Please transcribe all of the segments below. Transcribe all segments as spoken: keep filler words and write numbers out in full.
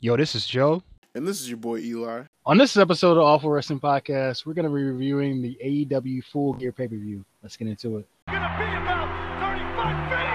Yo, this is Joe. And this is your boy Eli. On this episode of Awful Wrestling Podcast, we're going to be reviewing the A E W Full Gear pay-per-view. Let's get into it. Gonna be about thirty-five feet.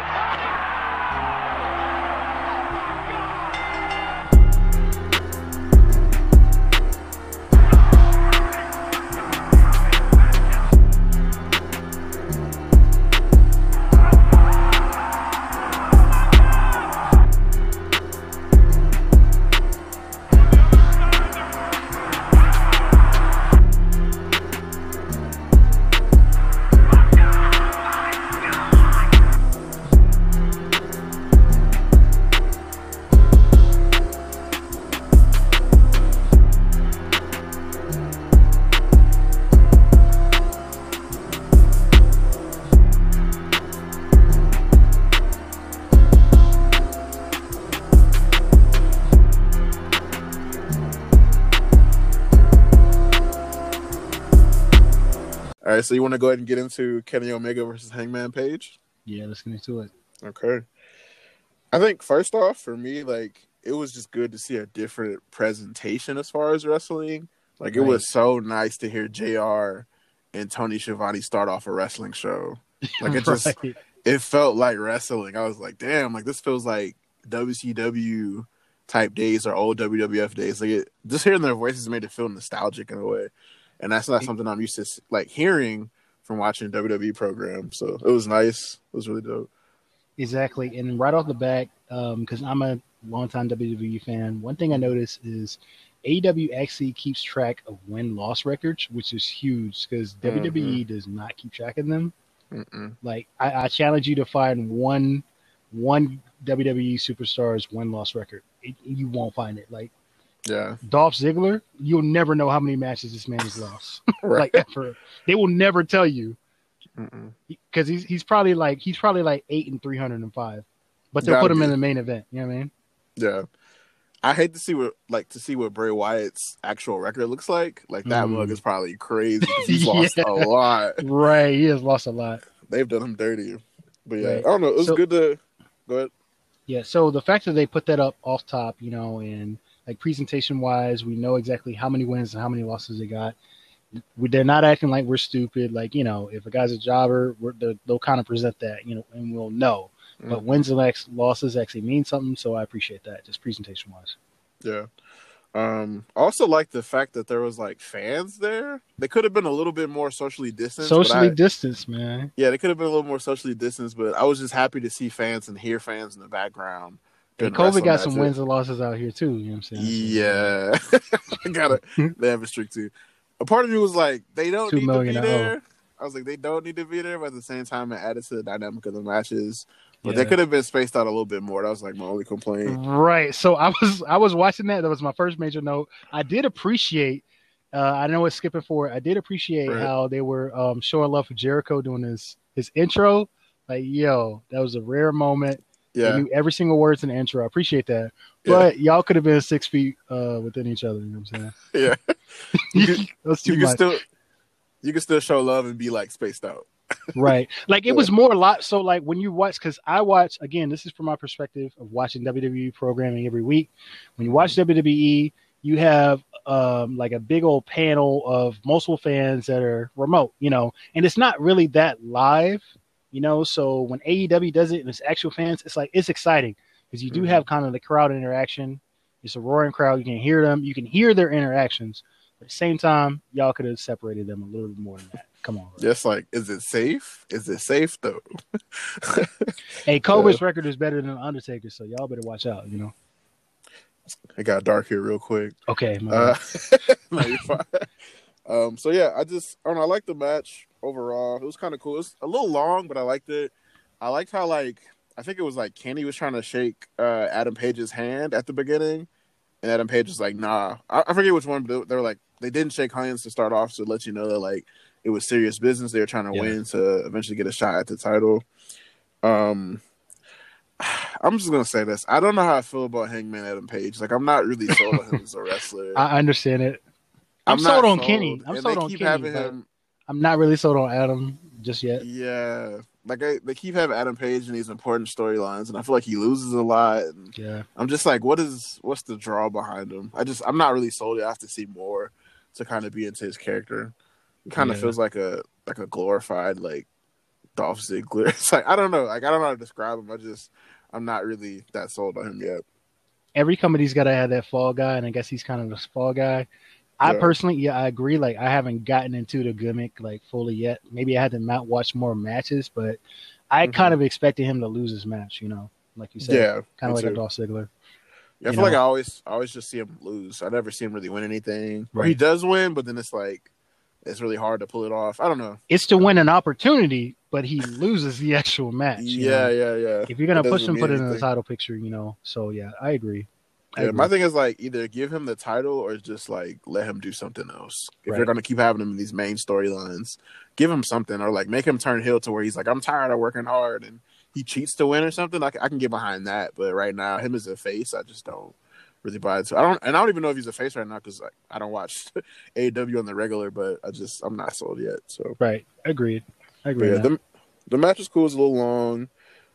All right, so you want to go ahead and get into Kenny Omega versus Hangman Page? Yeah, let's get into it. Okay. I think first off, for me, like, it was just good to see a different presentation as far as wrestling. Like, it Right. was so nice to hear J R and Tony Schiavone start off a wrestling show. Like, it just, Right. it felt like wrestling. I was like, damn, like, this feels like W C W type days or old W W F days. Like, it, just hearing their voices made it feel nostalgic in a way. And that's not something I'm used to, like, hearing from watching W W E programs. So it was nice. It was really dope. Exactly. And right off the bat, because I'm a longtime W W E fan, one thing I noticed is A E W actually keeps track of win-loss records, which is huge because Mm-hmm. W W E does not keep track of them. Mm-mm. Like, I, I challenge you to find one one W W E superstar's win-loss record. It, you won't find it. Like, Yeah. Dolph Ziggler, you'll never know how many matches this man has lost. Right. Like, ever. They will never tell you Mm-mm. because he's he's probably like he's probably like eight and three hundred and five, but they'll Gotta put him be. in the main event. You know what I mean? Yeah. I hate to see what like to see what Bray Wyatt's actual record looks like. Like that Mm. mug is probably crazy 'cause he's lost Yeah. a lot. Right. He has lost a lot. They've done him dirty. But yeah, Right. I don't know. It was So- good to go ahead. Yeah. So the fact that they put that up off top, you know, and like presentation wise, we know exactly how many wins and how many losses they got. We, they're not acting like we're stupid. Like, you know, if a guy's a jobber, we're, they'll kind of present that, you know, and we'll know. But Mm. wins and lex- losses actually mean something, so I appreciate that, just presentation wise. Yeah. Um I also like the fact that there was like fans there. They could have been a little bit more socially distanced. but Socially I- distanced, man. Yeah, they could have been a little more socially distanced, but I was just happy to see fans and hear fans in the background. And during the COVID wrestling got some matches. wins and losses out here too. You know what I'm saying? Yeah. I gotta they have a streak too. A part of me was like, they don't Two need to be million and there. I was like, they don't need to be there, but at the same time it added to the dynamic of the matches. But Yeah. they could have been spaced out a little bit more. That was like my only complaint. Right. So I was I was watching that. That was my first major note. I did appreciate. Uh, I know it's skipping forward. I did appreciate Right. how they were um, showing love for Jericho doing his his intro. Like, yo, that was a rare moment. They Yeah. knew every single word in the intro. I appreciate that. Yeah. But y'all could have been six feet uh, within each other. You know what I'm Yeah. saying? could- That's too You can much. still you can still show love and be like spaced out. Right. Like it was more a lot. So like when you watch, because I watch, again, this is from my perspective of watching W W E programming every week. When you watch W W E, you have um, like a big old panel of multiple fans that are remote, you know, and it's not really that live, you know. So when A E W does it and it's actual fans, it's like, it's exciting because you do Mhm. have kind of the crowd interaction. It's a roaring crowd. You can hear them. You can hear their interactions. But at the same time, y'all could have separated them a little bit more than that. Come on. Bro. Just like, is it safe? Is it safe though? Hey, Cobra's record is better than Undertaker, so y'all better watch out, you know. It got dark here real quick. Okay, my Uh, bad. no, you're fine. Um, so yeah, I just I don't know. I liked the match overall. It was kind of cool. It was a little long, but I liked it. I liked how like I think it was like Kenny was trying to shake uh, Adam Page's hand at the beginning, and Adam Page was like, "Nah." I, I forget which one, but they were like they didn't shake hands to start off to let you know that like it was serious business. They were trying to Yeah. win to eventually get a shot at the title. Um. I'm just gonna say this. I don't know how I feel about Hangman Adam Page. Like, I'm not really sold on him as a wrestler. I understand it. I'm, not sold on Kenny. I'm and sold they on keep Kenny, having but him. I'm not really sold on Adam. just yet. Yeah, like I, they keep having Adam Page in these important storylines, and I feel like he loses a lot. And Yeah, I'm just like, what is what's the draw behind him? I just I'm not really sold yet. I have to see more to kind of be into his character. It kind of Yeah. feels like a like a glorified like Dolph Ziggler. It's like I don't know, like I don't know how to describe him. I just I'm not really that sold on him yet. Every company's got to have that fall guy, and I guess he's kind of the fall guy. I Yeah. personally, yeah, I agree. Like, I haven't gotten into the gimmick like fully yet. Maybe I had to not watch more matches, but I Mhm. kind of expected him to lose his match. You know, like you said, Yeah, kind me of like a too. Dolph Ziggler. Yeah, I you feel like I know? always I always just see him lose. I never see him really win anything. Or he Right. does win, but then it's like it's really hard to pull it off. I don't know. It's to win an opportunity, but he loses the actual match. you Yeah, know? yeah, yeah. If you're gonna It push doesn't him, mean put it in the anything. title picture. You know. So yeah, I agree. I Yeah, agree. my thing is like either give him the title or just like let him do something else. If Right. you're gonna keep having him in these main storylines, give him something or like make him turn heel to where he's like, I'm tired of working hard and he cheats to win or something. I can, I can get behind that, but right now him as a face, I just don't really buy it. So I don't, and I don't even know if he's a face right now because like I don't watch A E W on the regular, but I just I'm not sold yet. So Right. Agreed. I but agree. yeah, with that. the the match was cool. It's a little long.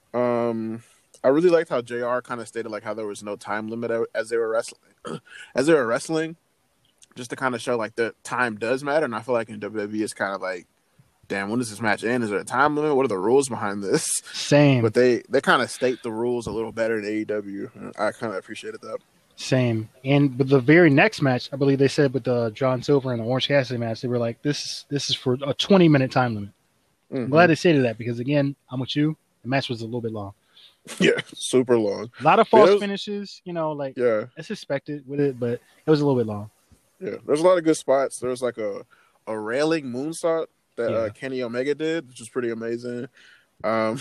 Um, I really liked how J R kind of stated like how there was no time limit as they were wrestling, as they were wrestling, just to kind of show like the time does matter. And I feel like in W W E it's kind of like, damn, when does this match end? Is there a time limit? What are the rules behind this? Same. But they they kind of state the rules a little better in A E W. I kind of appreciated that. Same. And with the very next match, I believe they said with the John Silver and the Orange Cassidy match, they were like, "This this is for a twenty minute time limit." Mm-hmm. I'm glad they stated that because again, I'm with you. The match was a little bit long. Yeah, super long. A lot of false was, finishes, you know, like yeah, it's expected with it, but it was a little bit long. Yeah, there's a lot of good spots. There's like a a railing moonsault that Yeah. uh, Kenny Omega did, which was pretty amazing. Um,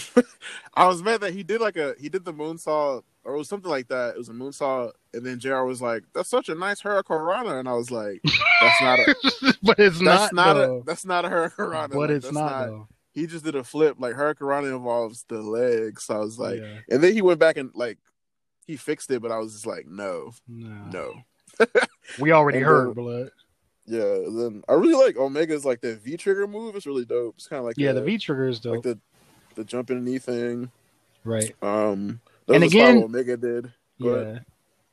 I was mad that he did like a he did the moonsault or it was something like that. It was a moonsault, and then J R was like, "That's such a nice hurricanrana," and I was like, "That's not a but it's that's not, not though. a that's not a hurricanrana." But Like, it's that's not, though. He just did a flip. Like hurricanrana involves the legs, so I was like, Yeah. and then he went back and like he fixed it, but I was just like, no, No. no. We already And heard, then- blood. Yeah, then I really like Omega's like the V trigger move. It's really dope. It's kind of like Yeah, a- the V trigger is dope. like the the jumping knee thing. Right. Um, that And was a again- style Omega did. Go Yeah. ahead.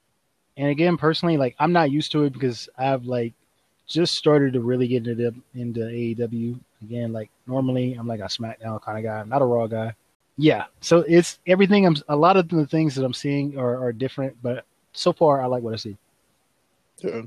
And again, personally, like I'm not used to it because I've like just started to really get into into A E W again. Like normally, I'm like a SmackDown kind of guy, not a Raw guy. Yeah, so it's everything. I'm a lot of the things that I'm seeing are, are different, but so far I like what I see. Yeah.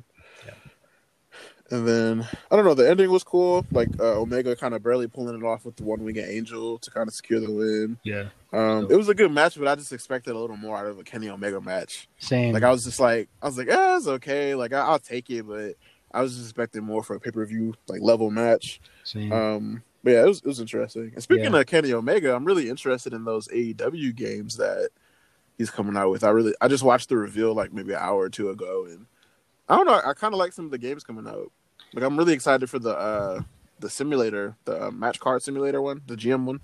And then I don't know. The ending was cool. Like uh, Omega kind of barely pulling it off with the one winged angel to kind of secure the win. Yeah, Um, it was a good match, but I just expected a little more out of a Kenny Omega match. same. Like I was just like, I was like, eh, it's okay. Like I, I'll take it, but I was just expecting more for a pay per view like level match. same. Um, but yeah, it was it was interesting. And speaking Yeah. of Kenny Omega, I'm really interested in those A E W games that he's coming out with. I really, I just watched the reveal like maybe an hour or two ago, and I don't know. I kind of like some of the games coming out. Like I'm really excited for the uh the simulator, the uh, match card simulator one, the G M one.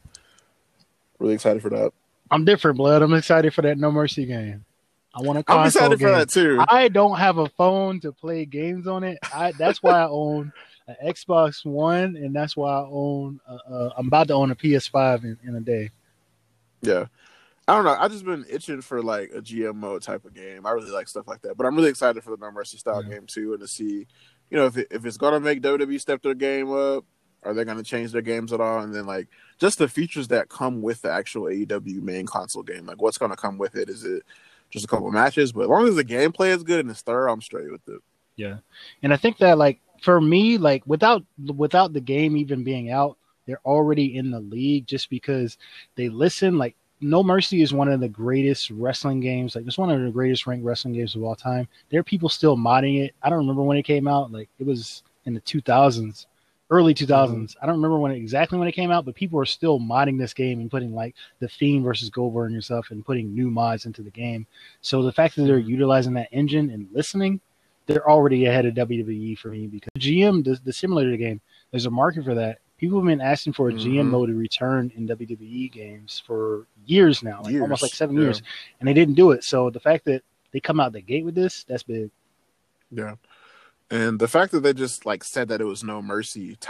Really excited for that. I'm different, blood. I'm excited for that No Mercy game. I want a console I'm excited game. for that too. I don't have a phone to play games on it. I that's why I own an Xbox One, and that's why I own. Uh, uh, I'm about to own a P S five in, in a day. Yeah. I don't know. I just been itching for like a G M mode type of game. I really like stuff like that. But I'm really excited for the No Mercy style Yeah. game too, and to see, you know, if it, if it's gonna make W W E step their game up, are they gonna change their games at all? And then like just the features that come with the actual A E W main console game. Like what's gonna come with it? Is it just a couple matches? But as long as the gameplay is good and it's thorough, I'm straight with it. Yeah, and I think that like for me, like without without the game even being out, they're already in the league just because they listen. Like No Mercy is one of the greatest wrestling games. Like it's one of the greatest ranked wrestling games of all time. There are people still modding it. I don't remember when it came out. Like it was in the two thousands, early two thousands. I don't remember when it, exactly when it came out, but people are still modding this game and putting like the Fiend versus Goldberg and stuff and putting new mods into the game. So the fact that they're utilizing that engine and listening, they're already ahead of W W E for me because G M, the, the simulator game, there's a market for that. People have been asking for a G M Mhm. mode to return in W W E games for years now, like Years, almost like seven yeah. years, and they didn't do it. So the fact that they come out the gate with this, that's big. Yeah. And the fact that they just like said that it was No Mercy type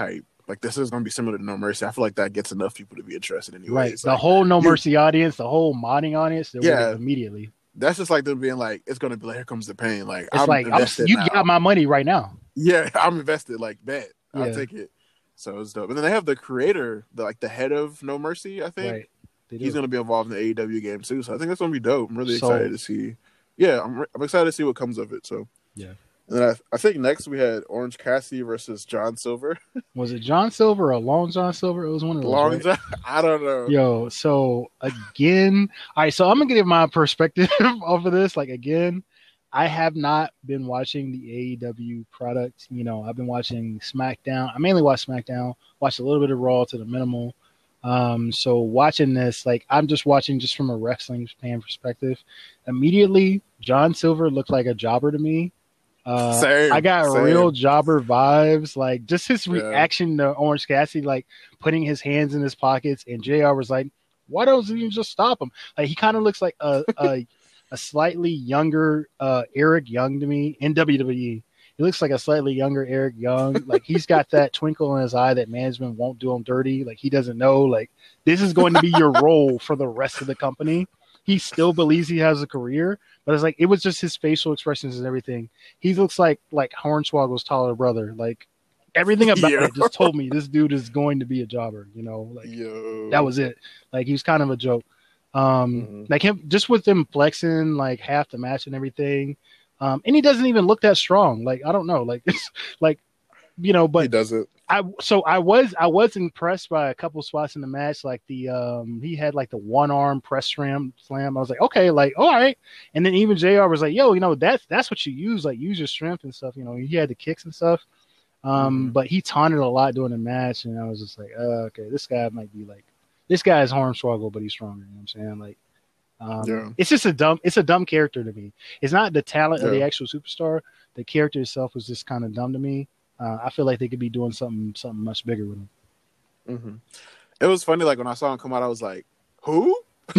like this is going to be similar to No Mercy. I feel like that gets enough people to be interested anyway. Right. It's the like, whole No you, Mercy audience, the whole modding audience, they're yeah, immediately. That's just like them being like, it's going to be like, here comes the pain. Like, it's I'm like, invested I'm, you now. got my money right now. Yeah, I'm invested. Like, bet. Yeah. I'll take it. So it's dope. And then they have the creator, the, like the head of No Mercy, I think. Right. He's going to be involved in the A E W game too. So I think that's going to be dope. I'm really so, excited to see. Yeah, I'm, I'm excited to see what comes of it. So, yeah. And then I, I think next we had Orange Cassidy versus John Silver. Was it John Silver or Long John Silver? It was one of those. Long right? John? I don't know. Yo, so again, all right, so I'm going to give my perspective over this. Like, again, I have not been watching the A E W product. You know, I've been watching SmackDown. I mainly watch SmackDown, watch a little bit of Raw to the minimal. Um, so watching this, like, I'm just watching just from a wrestling fan perspective. Immediately, John Silver looked like a jobber to me. Uh, same, I got same. real jobber vibes, like just his Yeah. reaction to Orange Cassidy, like putting his hands in his pockets, and J R was like, "Why don't you just stop him?" Like he kind of looks like a a, a slightly younger uh, Eric Young to me in W W E. He looks like a slightly younger Eric Young. Like he's got that twinkle in his eye that management won't do him dirty. Like he doesn't know. Like this is going to be your role for the rest of the company. He still believes he has a career, but it's like it was just his facial expressions and everything. He looks like like Hornswoggle's taller brother. Like everything about yeah. it just told me this dude is going to be a jobber. You know, like Yo. that was it. Like he was kind of a joke. Um, mm-hmm. Like him, just with him flexing like half the match and everything. Um, and he doesn't even look that strong. Like I don't know. Like it's like you know, but he doesn't. I so I was I was impressed by a couple spots in the match, like the um he had like the one arm press slam slam. I was like, okay, like all right. And then even J R was like, yo, you know, that's that's what you use, like use your strength and stuff. You know, he had the kicks and stuff. Um, mm-hmm. But he taunted a lot during the match, and I was just like, uh, okay, this guy might be like this guy is Hornswoggle, but he's stronger. You know what I'm saying? Like, um, yeah. it's just a dumb it's a dumb character to me. It's not the talent yeah. of the actual superstar. The character itself was just kind of dumb to me. Uh, I feel like they could be doing something something much bigger with him. Mm-hmm. It was funny, like when I saw him come out, I was like, "Who?"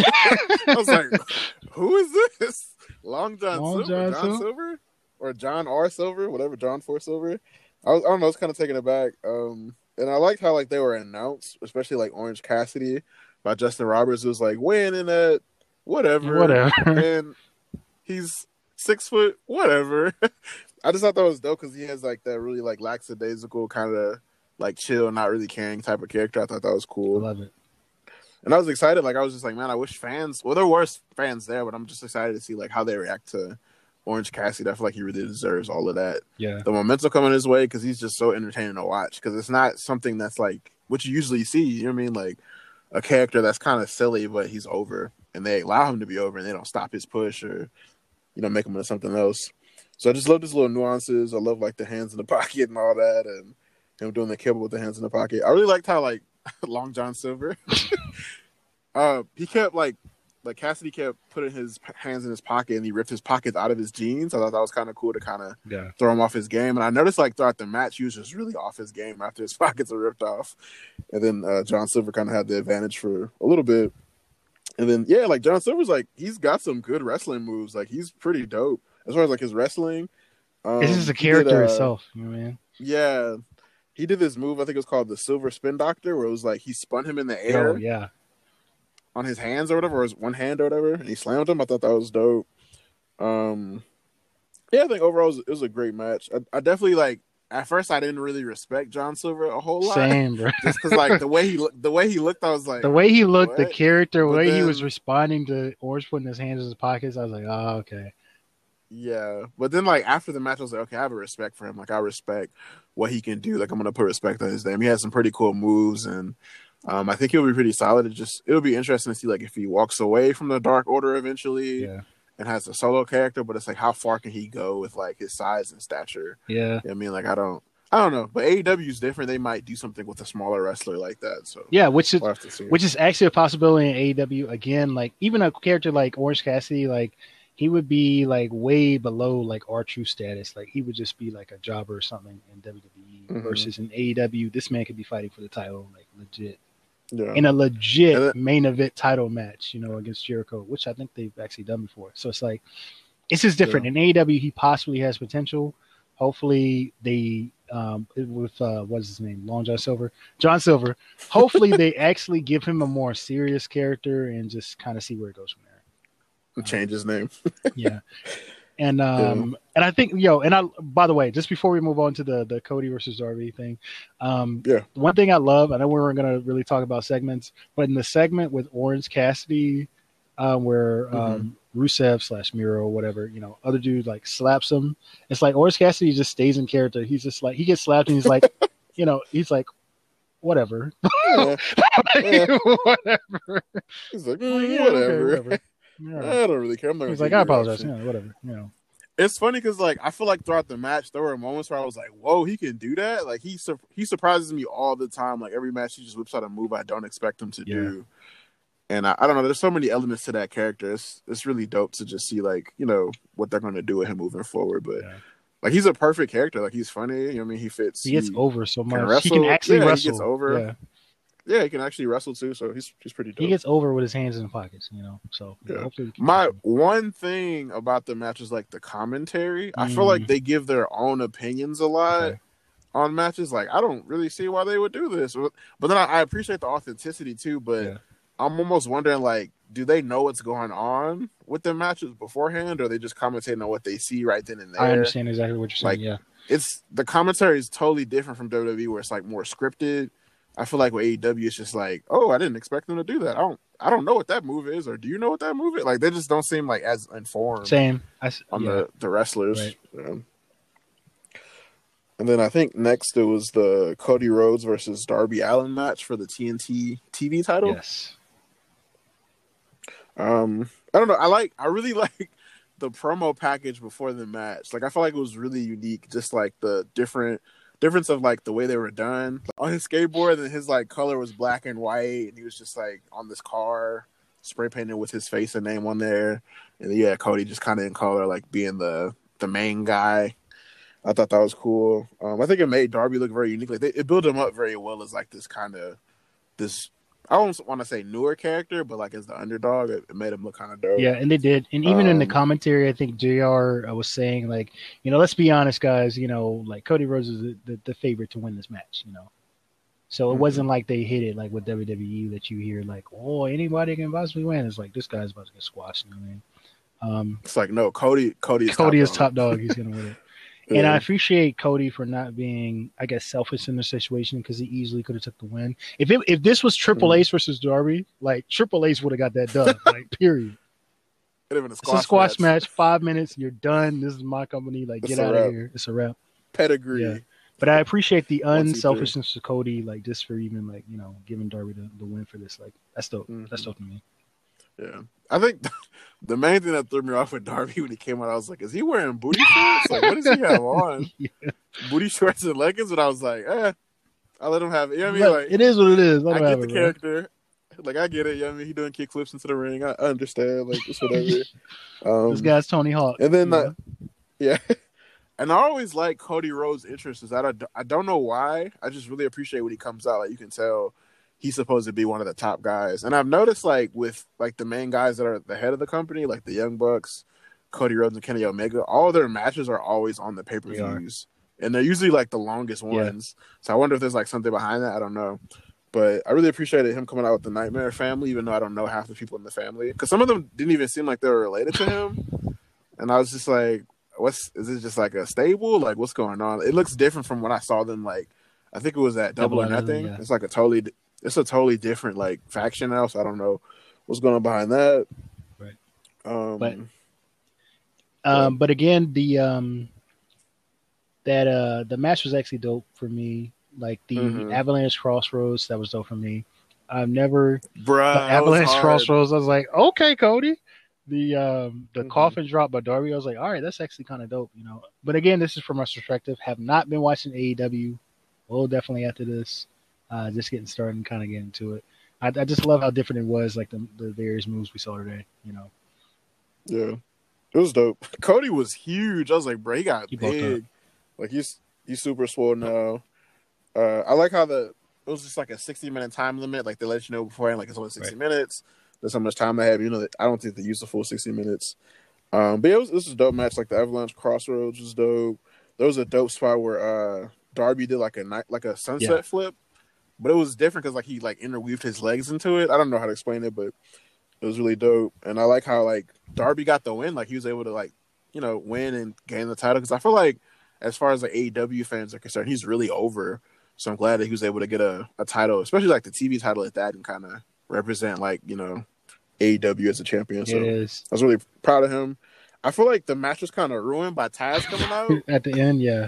I was like, "Who is this?" Long John Long Silver, John John Silver? Silver, or John R. Silver, whatever, John Four Silver. I, was, I don't know. I was kind of taken aback, um, and I liked how like they were announced, especially like Orange Cassidy by Justin Roberts. It was like winning at whatever, Whatever, and he's six foot, whatever. I just thought that was dope because he has like that really like lackadaisical kind of like chill, not really caring type of character. I thought that was cool. I love it. And I was excited. Like I was just like, man, I wish fans. Well, there were fans there, but I'm just excited to see like how they react to Orange Cassidy. I feel like he really deserves all of that. Yeah, the momentum coming his way because he's just so entertaining to watch. Because it's not something that's like what you usually see. You know what I mean? Like a character that's kind of silly, but he's over, and they allow him to be over, and they don't stop his push or you know make him into something else. So I just love these little nuances. I love like the hands in the pocket and all that, and him doing the kibble with the hands in the pocket. I really liked how like Long John Silver, uh, he kept like like Cassidy kept putting his hands in his pocket and he ripped his pockets out of his jeans. I thought that was kind of cool to kind of yeah. throw him off his game. And I noticed like throughout the match, he was just really off his game after his pockets were ripped off. And then uh, John Silver kind of had the advantage for a little bit. And then yeah, like John Silver's like he's got some good wrestling moves. Like he's pretty dope. As far as like his wrestling, um, This is a character did, uh, itself, you know, man. Yeah, he did this move. I think it was called the Silver Spin Doctor, where it was like he spun him in the air, Oh, yeah, on his hands or whatever, or his one hand or whatever, and he slammed him. I thought that was dope. Um, yeah, I think overall it was, it was a great match. I, I definitely like. At first, I didn't really respect John Silver a whole lot. Same, bro. Just because like the way he looked, the way he looked, I was like, the way he looked, what? the character, the But way he then- was responding to Orange putting his hands in his pockets, I was like, oh, okay. Yeah, but then like after the match, I was like, okay, I have a respect for him. Like I respect what he can do. Like I'm gonna put respect on his name. He has some pretty cool moves, and um, I think he'll be pretty solid. It just it'll be interesting to see like if he walks away from the Dark Order eventually Yeah, and has a solo character. But it's like how far can he go with like his size and stature? yeah. You know what I mean, like I don't, I don't know. But A E W is different. They might do something with a smaller wrestler like that. So Yeah, which is we'll have to see. which is actually a possibility in A E W. Again, like even a character like Orange Cassidy, like he would be like way below like R-Truth status. Like he would just be like a jobber or something in W W E Mhm. versus in A E W. This man could be fighting for the title, like legit, yeah. in a legit And it- main event title match, you know, against Jericho, which I think they've actually done before. So it's like it's just different. Yeah. In A E W, he possibly has potential. Hopefully, they um, with uh, what's his name, Long John Silver, John Silver. Hopefully, they actually give him a more serious character and just kind of see where it goes from there. Change his name. Yeah, and um, Yeah. and I think yo, and I by the way, just before we move on to the the Cody versus Darby thing, um, Yeah. one thing I love, I know we weren't gonna really talk about segments, but in the segment with Orange Cassidy, uh, where um, mm-hmm. Rusev slash Miro or whatever, you know, other dude like slaps him. It's like Orange Cassidy just stays in character. He's just like he gets slapped and he's like, you know, he's like, whatever, Yeah. Yeah. whatever. He's like, Like, mm, yeah, whatever. okay, whatever. Yeah. I don't really care. I'm not He's gonna like, take I your apologize. reaction. Yeah, whatever. You know, It's funny because like I feel like throughout the match there were moments where I was like, "Whoa, he can do that!" Like he sur- he surprises me all the time. Like every match, he just whips out a move I don't expect him to Yeah. do. And I, I don't know. There's so many elements to that character. It's it's really dope to just see like you know what they're going to do with him moving forward. But Yeah. like he's a perfect character. Like he's funny. You know what I mean, he fits. he gets over so much. wrestle. He can actually Yeah, wrestle. He gets over. Yeah. Yeah, he can actually wrestle too. So he's he's pretty dope. He gets over with his hands in the pockets. You know, so Yeah. hopefully we can My keep him. one thing about the match is like the commentary. I feel like Mm. they give their own opinions a lot Okay. on matches. Like I don't really see why they would do this, but then I, I appreciate the authenticity too. But Yeah. I'm almost wondering, like, do they know what's going on with the matches beforehand, or are they just commentating on what they see right then and there? I understand exactly what you're saying. Like, yeah, It's the commentary is totally different from W W E, where it's like more scripted. I feel like with A E W, it's just like, oh, I didn't expect them to do that. I don't, I don't know what that move is, or do you know what that move is? Like, they just don't seem like as informed same. I, s- on yeah. the, the wrestlers. Right. Yeah. And then I think next it was the Cody Rhodes versus Darby Allin match for the T N T T V title. Yes. Um, I don't know. I like, I really like the promo package before the match. Like, I feel like it was really unique. Just like the different difference of like the way they were done on his skateboard, and his like color was black and white, and he was just like on this car spray painted with his face and name on there. And yeah, Cody just kind of in color, like being the the main guy. I thought that was cool. Um, I think it made Darby look very unique. Like they, it built him up very well as like this kind of this. I don't want to say newer character, but like as the underdog, it, it made him look kind of dope. Yeah, and they did. And even in the Um, commentary, I think J R was saying, like, you know, let's be honest, guys, you know, like Cody Rhodes is the, the, the favorite to win this match, you know. So it Mhm. wasn't like they hit it like with W W E that you hear, like, oh, anybody can possibly win. It's like, this guy's about to get squashed, you know what I mean? Um, It's like no, Cody. Cody is Cody top is dog. top dog. He's going to win it. And I appreciate Cody for not being, I guess, selfish in the situation because he easily could have took the win. If it, if this was Triple Mhm. H versus Darby, like Triple H would have got that done, like period. Could have been a It's squash, a squash match. match. Five minutes, you're done. This is my company. Like, It's get a out wrap. of here. It's a wrap. Pedigree. Yeah. But I appreciate the One, two, three. unselfishness of Cody, like just for even like you know giving Darby the, the win for this. Like that's dope. Mhm. That's dope to me. Yeah, I think the main thing that threw me off with Darby when he came out, I was like, "Is he wearing booty shorts? Like, what does he have on? Yeah. Booty shorts and leggings?" But I was like, "Eh, I let him have it." You know what I mean? But Like, it is what it is. Let I him get have the it, bro. character. Like, I get it. You know what I mean? He doing kick flips into the ring. I, I understand. Like, it's whatever. Um, This guy's Tony Hawk. and then, you uh, know? yeah. And I always like Cody Rhodes' interest. Is that I, I don't know why. I just really appreciate when he comes out. Like, you can tell he's supposed to be one of the top guys. And I've noticed, like, with, like, the main guys that are at the head of the company, like the Young Bucks, Cody Rhodes, and Kenny Omega, all their matches are always on the pay-per-views. And they're usually, like, the longest Yeah. ones. So I wonder if there's, like, something behind that. I don't know. But I really appreciated him coming out with the Nightmare family, even though I don't know half the people in the family. Because some of them didn't even seem like they were related to him. And I was just like, what's, is it just like a stable? Like, what's going on? It looks different from when I saw them, like, I think it was at Double, Double or or Nothing. Nothing, yeah. It's like a totally, it's a totally different, like, faction now. So I don't know what's going on behind that. Right. Um, But- Um, but again, the um, that uh, the match was actually dope for me. Like the Mhm. Avalanche Crossroads, that was dope for me. I've never bruh, the that was Avalanche hard. Crossroads. I was like, okay, Cody. The um, the Mhm. coffin drop by Darby. I was like, all right, that's actually kind of dope, you know. But again, this is from my perspective. Have not been watching A E W. Well, definitely after this, uh, just getting started and kind of getting into it. I, I just love how different it was, like the, the various moves we saw today. You know, Yeah, it was dope. Cody was huge. I was like, bro, he got He bulked big. Like he's he's super swole now. Uh, I like how the it was just like a sixty minute time limit. Like they let you know beforehand, like it's only sixty Right. minutes. That's how much time they have. You know, that I don't think they used the full sixty minutes. Um, but yeah, it was, this was a dope match. Like the Avalanche Crossroads was dope. There was a dope spot where uh, Darby did like a night like a sunset Yeah. flip, but it was different because like he like interweaved his legs into it. I don't know how to explain it, but it was really dope. And I like how like Darby got the win. Like he was able to like you know win and gain the title because I feel like as far as like A E W fans are concerned, he's really over. So I'm glad that he was able to get a, a title, especially like the T V title at that, and kind of represent like you know A E W as a champion. So It is. I was really proud of him. I feel like the match was kind of ruined by Taz coming out. At the end, yeah.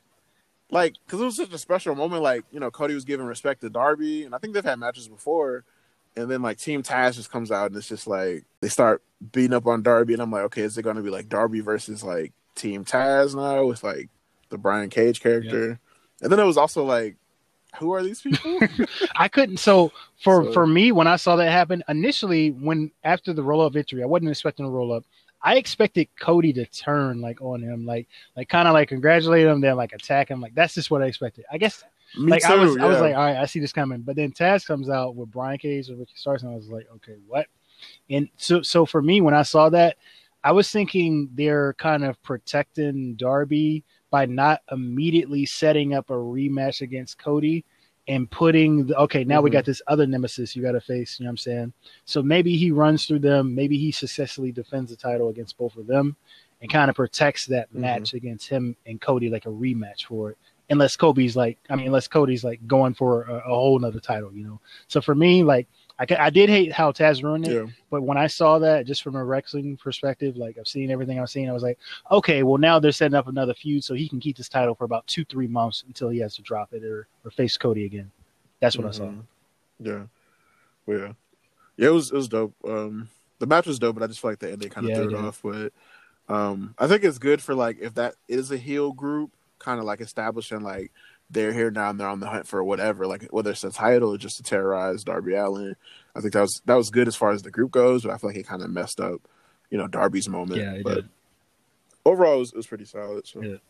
Like, because it was such a special moment. Like, you know, Cody was giving respect to Darby, and I think they've had matches before. And then, like, Team Taz just comes out, and it's just like they start beating up on Darby, and I'm like, okay, is it going to be like Darby versus like Team Taz now with like the Brian Cage character? Yeah. And then it was also like, who are these people? I couldn't. So for So- for me, when I saw that happen initially, when after the roll up victory, I wasn't expecting a roll up. I expected Cody to turn like on him, like like kind of like congratulate him, then like attack him. Like that's just what I expected. I guess Me like too, I was yeah. I was like, all right, I see this coming. But then Taz comes out with Brian Cage and Ricky Starks, and I was like, okay, what? And so so for me, when I saw that, I was thinking they're kind of protecting Darby by not immediately setting up a rematch against Cody and putting the, okay, now Mm-hmm. we got this other nemesis you got to face, you know what I'm saying? So maybe he runs through them, maybe he successfully defends the title against both of them and kind of protects that Mm-hmm. match against him and Cody, like a rematch for it. Unless Kobe's like, I mean, unless Cody's like going for a, a whole nother title, you know? So for me, like, I, ca- I did hate how Taz ruined it, Yeah. but when I saw that, just from a wrestling perspective, like I've seen everything I've seen, I was like, okay, well now they're setting up another feud, so he can keep this title for about two, three months until he has to drop it or, or face Cody again. That's what I saw. Mhm. Yeah. Well, yeah. Yeah, it was it was dope. Um, the match was dope, but I just feel like the ending kind of Yeah, threw it it did. off. But um, I think it's good for like if that is a heel group, kind of like establishing like they're here now and they're on the hunt for whatever, like whether it's a title or just to terrorize Darby Allin. I think that was that was good as far as the group goes, but I feel like it kind of messed up, you know, Darby's moment. Yeah, it but did. overall, it was, it was pretty solid. So Yeah.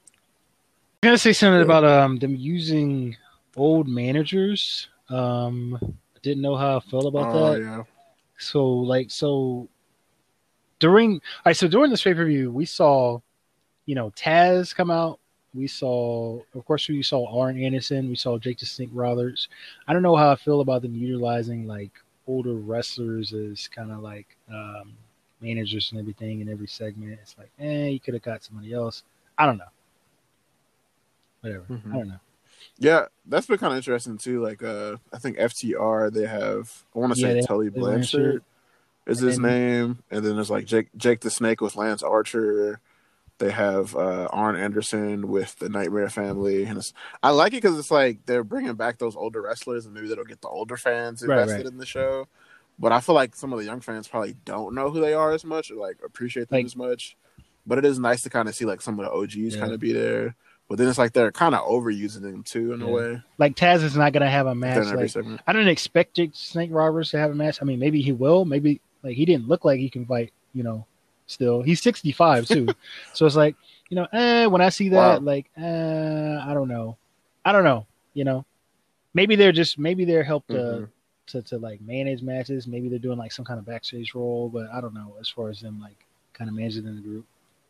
I'm gonna say something Yeah. about um them using old managers. Um, I didn't know how I felt about oh that. yeah, So like so during all right, so during this pay per view, we saw, you know, Taz come out. We saw, of course, we saw Arn Anderson. We saw Jake the Snake Roberts. I don't know how I feel about them utilizing like older wrestlers as kind of like um, managers and everything in every segment. It's like, eh, you could have got somebody else. I don't know. Whatever. Mhm. I don't know. yeah. That's been kind of interesting too. Like, uh, I think F T R they have. I want to Yeah, say they- Tully they Blanchard. Blanchard. is And his then- name, and then there's like Jake Jake the Snake with Lance Archer. They have uh, Arn Anderson with the Nightmare Family, and it's, I like it because it's like they're bringing back those older wrestlers, and maybe that'll get the older fans Right, invested right. in the show. But I feel like some of the young fans probably don't know who they are as much, or like appreciate them Like- as much. But it is nice to kind of see like some of the O Gs Yeah. kind of be there. But then it's like they're kind of overusing them too in Yeah. a way. Like Taz is not gonna have a Then match. every Like segment. I don't expect Jake Snake Roberts to have a match. I mean, maybe he will. Maybe like he didn't look like he can fight. You know, still he's sixty-five too. So it's like, you know, eh, when I see that, Wow. like, eh, I don't know, I don't know. You know, maybe they're just maybe they're helped to, Mhm. to to like manage matches. Maybe they're doing like some kind of backstage role, but I don't know as far as them like kind of managing in the group.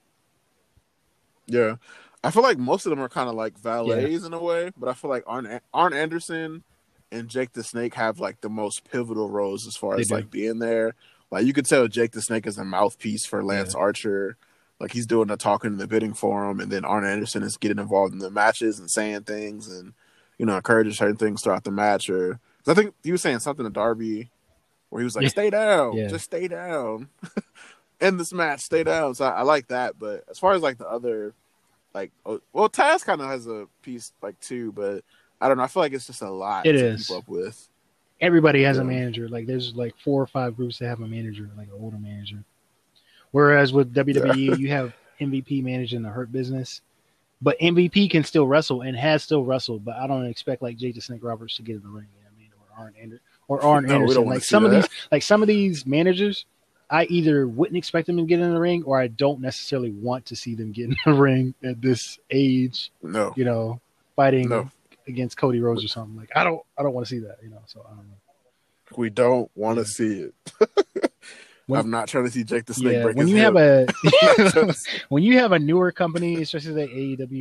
Yeah, I feel like most of them are kind of like valets in a way, but I feel like Arn Arn Anderson and Jake the Snake have like the most pivotal roles as far They as do. like being there. Like you could tell Jake the Snake is a mouthpiece for Lance Yeah. Archer. Like he's doing the talking and the bidding for him, and then Arn Anderson is getting involved in the matches and saying things and you know encouraging certain things throughout the match. Or 'cause I think he was saying something to Darby where he was like, Yeah. "Stay down, Yeah. just stay down." In this match, stay down. So I, I like that. But as far as like the other, like, oh, well, Taz kind of has a piece like too, but I don't know. I feel like it's just a lot It to is. keep up with. Everybody has a Yeah. manager. Like there's like four or five groups that have a manager, like an older manager. Whereas with W W E, you have M V P managing the Hurt Business, but M V P can still wrestle and has still wrestled. But I don't expect like Jake the Snake Roberts to get in the ring. You know what I mean, or Arn Ander- or Arn No, we don't Anderson. wanna Like see some of that. these, like some of these managers, I either wouldn't expect them to get in the ring, or I don't necessarily want to see them get in the ring at this age. No, You know, fighting No. against Cody Rhodes or something. Like I don't, I don't want to see that. You know, so I don't know. we don't want to Yeah. see it. When- I'm not trying to see Jake the Snake Yeah, break when his you have hip. a when you have a newer company, especially like A E W,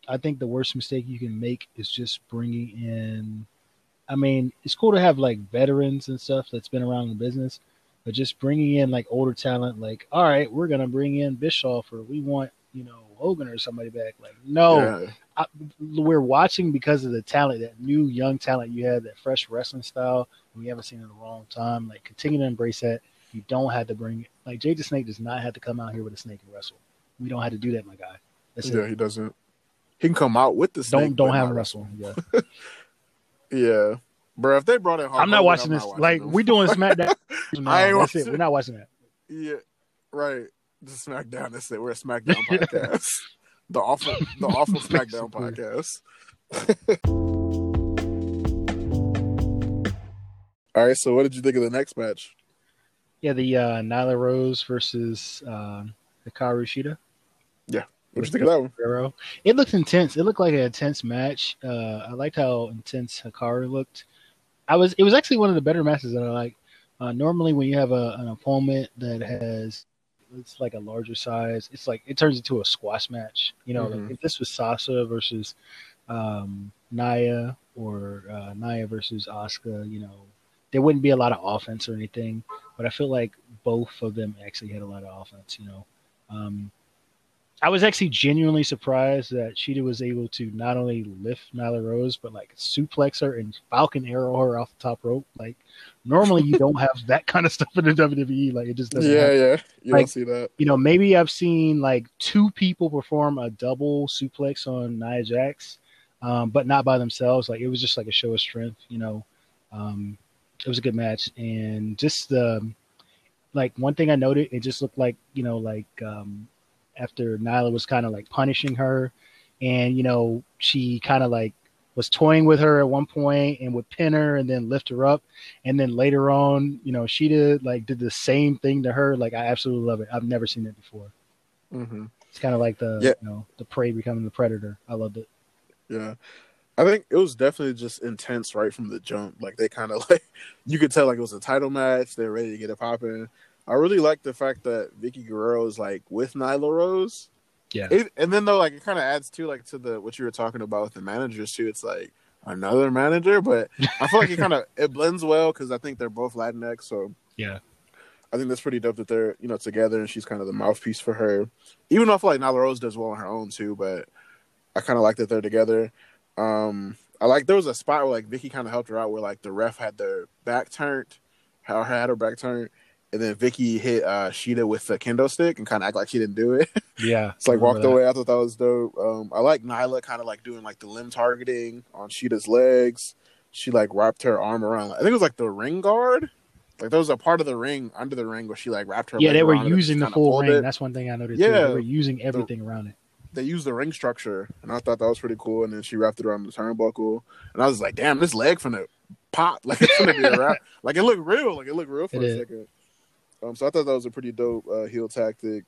I think the worst mistake you can make is just bringing in. I mean, it's cool to have like veterans and stuff that's been around in the business, but just bringing in like older talent, like, all right, we're gonna bring in Bischoff or we want, you know, Hogan or somebody back. Like, no, Yeah. I, we're watching because of the talent, that new young talent you have, that fresh wrestling style we haven't seen in a long time. Like, continue to embrace that. You don't have to bring it. Like, Jay the Snake does not have to come out here with a snake and wrestle. We don't have to do that, my guy. That's Yeah, it. he doesn't. He can come out with the snake. Don't don't but have not him wrestle. Yeah. Yeah, bro. If they brought in, Hulk I'm not Hogan, watching I'm this. not watching Like, them. we doing SmackDown. No, I ain't that's watching it. We're not watching that. Yeah, right. The SmackDown. That's it. We're a SmackDown podcast. The awful, the awful SmackDown podcast. All right. So, what did you think of the next match? Yeah, the uh, Nyla Rose versus uh, Hikaru Shida. What did you think of that one? Guerrero. It looked intense. It looked like an intense match. Uh, I liked how intense Hikaru looked. I was. It was actually one of the better matches that I like. Uh, normally, when you have a, an opponent that has, it's like a larger size, it's like it turns into a squash match. You know, Mhm. like if this was Sasha versus um, Nia or uh, Nia versus Asuka, you know, there wouldn't be a lot of offense or anything. But I feel like both of them actually had a lot of offense. You know. Um, I was actually genuinely surprised that Shida was able to not only lift Nyla Rose, but like suplex her and Falcon Arrow her off the top rope. Like, normally you don't have that kind of stuff in the W W E. Like, it just doesn't Yeah, happen. yeah. You Like, don't see that. You know, maybe I've seen like two people perform a double suplex on Nia Jax, um, but not by themselves. Like, it was just like a show of strength, you know. Um, it was a good match. And just the, like, one thing I noted, it just looked like, you know, like, um, after Nyla was kind of like punishing her, and you know, she kind of like was toying with her at one point and would pin her and then lift her up, and then later on, you know, she did like did the same thing to her. Like, I absolutely love it. I've never seen it before. Mm-hmm. It's kind of like the Yeah. you know the prey becoming the predator. I loved it. Yeah. I think it was definitely just intense right from the jump. Like, they kind of like, you could tell like it was a title match. They're ready to get it popping. I really like the fact that Vicky Guerrero is like with Nyla Rose. Yeah. It, and then though, like, it kind of adds to like to the what you were talking about with the managers too. It's like another manager, but I feel like it kind of it blends well because I think they're both Latinx. So Yeah. I think that's pretty dope that they're you know together and she's kind of the mouthpiece for her. Even though I feel like Nyla Rose does well on her own too, but I kind of like that they're together. Um, I like there was a spot where like Vicky kind of helped her out where like the ref had their back turned, how had her back turned. And then Vicky hit uh, Shida with the kendo stick and kind of act like she didn't do it. Yeah. It's like I remember walked that. away. I thought that was dope. Um, I like Nyla kind of like doing like the limb targeting on Shida's legs. She like wrapped her arm around. I think it was like the ring guard. Like there was a part of the ring under the ring where she like wrapped her. Yeah, leg they were around it and using just the kinda full pulled ring. it. That's one thing I noticed. Too. Yeah. They were using everything around it. They used the ring structure, and I thought that was pretty cool. And then she wrapped it around the turnbuckle, and I was like, "Damn, this leg finna pop! Like it's gonna be a wrap. Like it looked real. Like it looked real for It a is. second." Um, so I thought that was a pretty dope uh, heel tactic.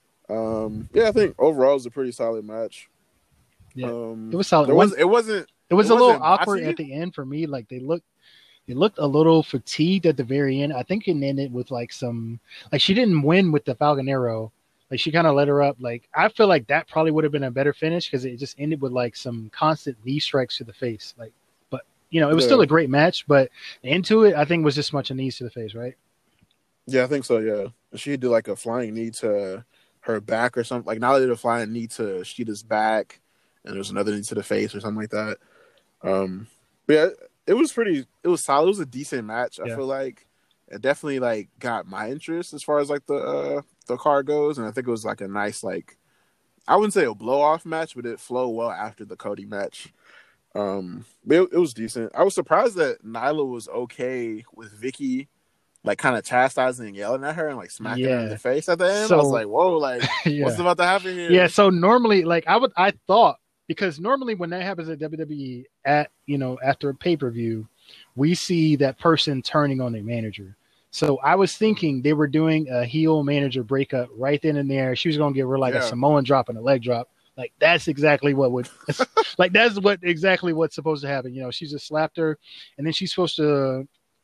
Um, yeah, I think overall it was a pretty solid match. Yeah. Um, It was solid. There One- was it wasn't It was It a little wasn't awkward bossy. at the end for me. Like they looked, they looked a little fatigued at the very end. I think it ended with like some, like she didn't win with the Falcon Arrow. Like she kind of let her up. Like I feel like that probably would have been a better finish because it just ended with like some constant knee strikes to the face. Like, but you know, it was Yeah. still a great match. But into it, I think was just a bunch of knees to the face, right? Yeah, I think so. Yeah, she did like a flying knee to her back or something. Like now they did a flying knee to Shida's back, and there was another knee to the face or something like that. Um, but yeah, it was pretty. It was solid. It was a decent match. I Yeah. feel like it definitely like got my interest as far as like the uh, the card goes, and I think it was like a nice like I wouldn't say a blow off match, but it flowed well after the Cody match. Um, but it, it was decent. I was surprised that Nyla was okay with Vicky. Like kind of chastising and yelling at her and like smacking her in Yeah. the face at the end. I So- was like, "Whoa! Like, yeah. what's about to happen here?" Yeah, so normally, like I would, I thought because normally when that happens at W W E at you know after a pay per view, we see that person turning on their manager. So I was thinking they were doing a heel manager breakup right then and there. She was going to give her like Yeah. a Samoan drop and a leg drop. Like that's exactly what would, like that's what exactly what's supposed to happen. You know, she just slapped her, and then she's supposed to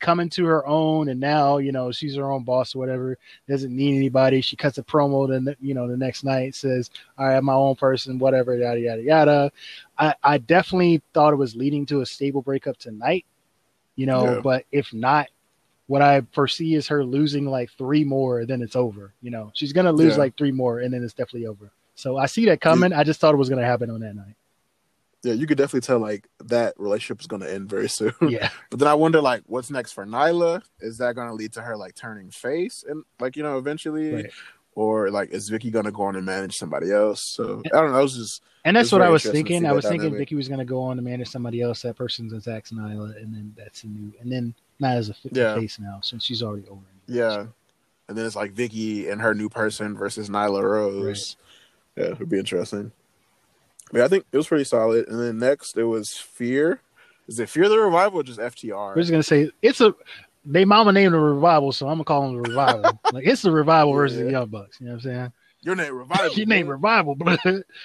coming to her own, and now you know she's her own boss or whatever. Doesn't need anybody. She cuts a promo the you know the next night, says, "All right, I'm my own person," whatever, yada yada yada. I, I definitely thought it was leading to a stable breakup tonight, you know. Yeah. But if not, what I foresee is her losing like three more, then it's over. You know, she's gonna lose Yeah. like three more, and then it's definitely over. So I see that coming. I just thought it was gonna happen on that night. Yeah, you could definitely tell like that relationship is going to end very soon. Yeah. But then I wonder like what's next for Nyla? Is that going to lead to her like turning face and like you know eventually, Right. or like is Vicky going to go on and manage somebody else? So I don't know. It was just And that's It's what I very was interesting to thinking. see I that was thinking dynamic. Vicky was going to go on to manage somebody else. That person's Zack Nyla, and then that's a new. And then Nyla's a f- Yeah. face now since she's already over. yeah. And then it's like Vicky and her new person versus Nyla Rose. Yeah, it would be interesting. But yeah, I think it was pretty solid. And then next it was Fear. Is it Fear the Revival or just F T R? We're just gonna say it's a. They mama named the revival, so I'm gonna call them the revival. Like it's the revival versus the Yeah. Young Bucks. You know what I'm saying? Your name Revival. Your name man. revival, but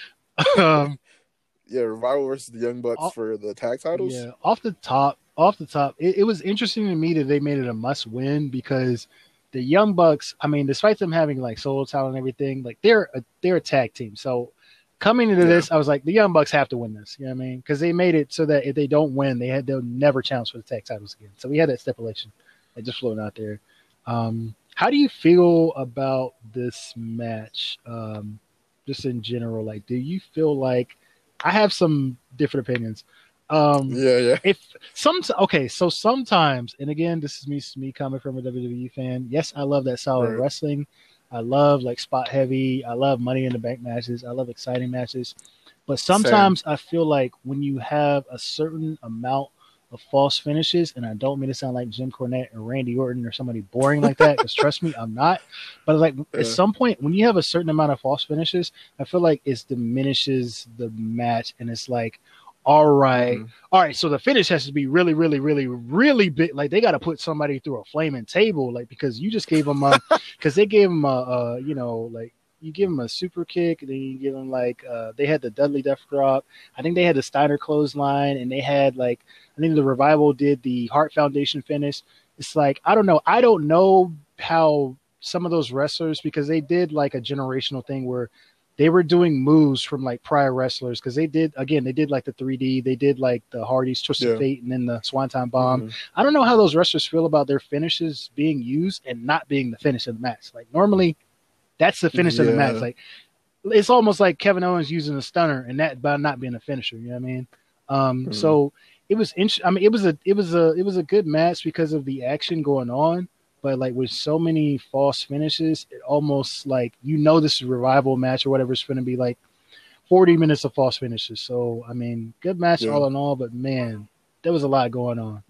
um, Yeah, Revival versus the Young Bucks Off- for the tag titles. yeah, off the top, off the top, it, it was interesting to me that they made it a must win because the Young Bucks. I mean, despite them having like solo talent and everything, like they're a, they're a tag team. So coming into Yeah. this, I was like, the Young Bucks have to win this. You know what I mean? Because they made it so that if they don't win, they had they'll never challenge for the tag titles again. So we had that stipulation, like just floating out there. Um, how do you feel about this match? Um, just in general, like, do you feel like I have some different opinions? Um, Yeah, yeah. if some okay, so sometimes, and again, this is me me coming from a W W E fan. Yes, I love that style of Right. wrestling. I love like spot heavy. I love Money in the Bank matches. I love exciting matches. But sometimes I feel like when you have a certain amount of false finishes, and I don't mean to sound like Jim Cornette or Randy Orton or somebody boring like that, because trust me, I'm not. But like Yeah. at some point, when you have a certain amount of false finishes, I feel like it diminishes the match, and it's like, all right, Mhm. all right, so the finish has to be really, really, really, really big. Like they got to put somebody through a flaming table, like because you just gave them a, because they gave them a, a, you know, like you give them a super kick, and then you give them like uh, they had the Dudley Death Drop. I think they had the Steiner clothesline, and they had like I think the Revival did the Heart Foundation finish. It's like I don't know, I don't know how some of those wrestlers because they did like a generational thing where they were doing moves from like prior wrestlers because they did again they did like the three D, they did like the Hardy's Twist Yeah. of Fate and then the Swanton Bomb. Mhm. I don't know how those wrestlers feel about their finishes being used and not being the finish of the match. Like normally, that's the finish of the Yeah. match. Like it's almost like Kevin Owens using a stunner and that by not being a finisher. You know what I mean? Um, Mhm. So it was. Int- I mean, it was a it was a it was a good match because of the action going on. But like with so many false finishes, it almost like you know this is a revival match or whatever it's going to be like forty minutes of false finishes. So I mean, good match Yeah. all in all, but man, there was a lot going on.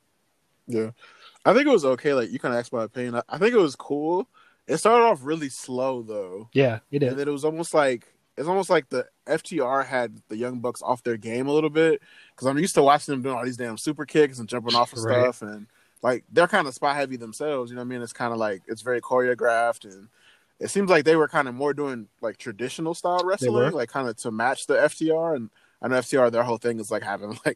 Yeah. I think it was okay. Like you kind of asked my opinion. I, I think it was cool. It started off really slow though, Yeah, it and is. then it was almost like it's almost like the F T R had the Young Bucks off their game a little bit because I'm used to watching them doing all these damn super kicks and jumping off of Right. stuff, and like they're kind of spot heavy themselves. You know what I mean? It's kind of like it's very choreographed, and it seems like they were kind of more doing like traditional style were. wrestling, like kind of to match the F T R. And I know F T R, their whole thing is like having like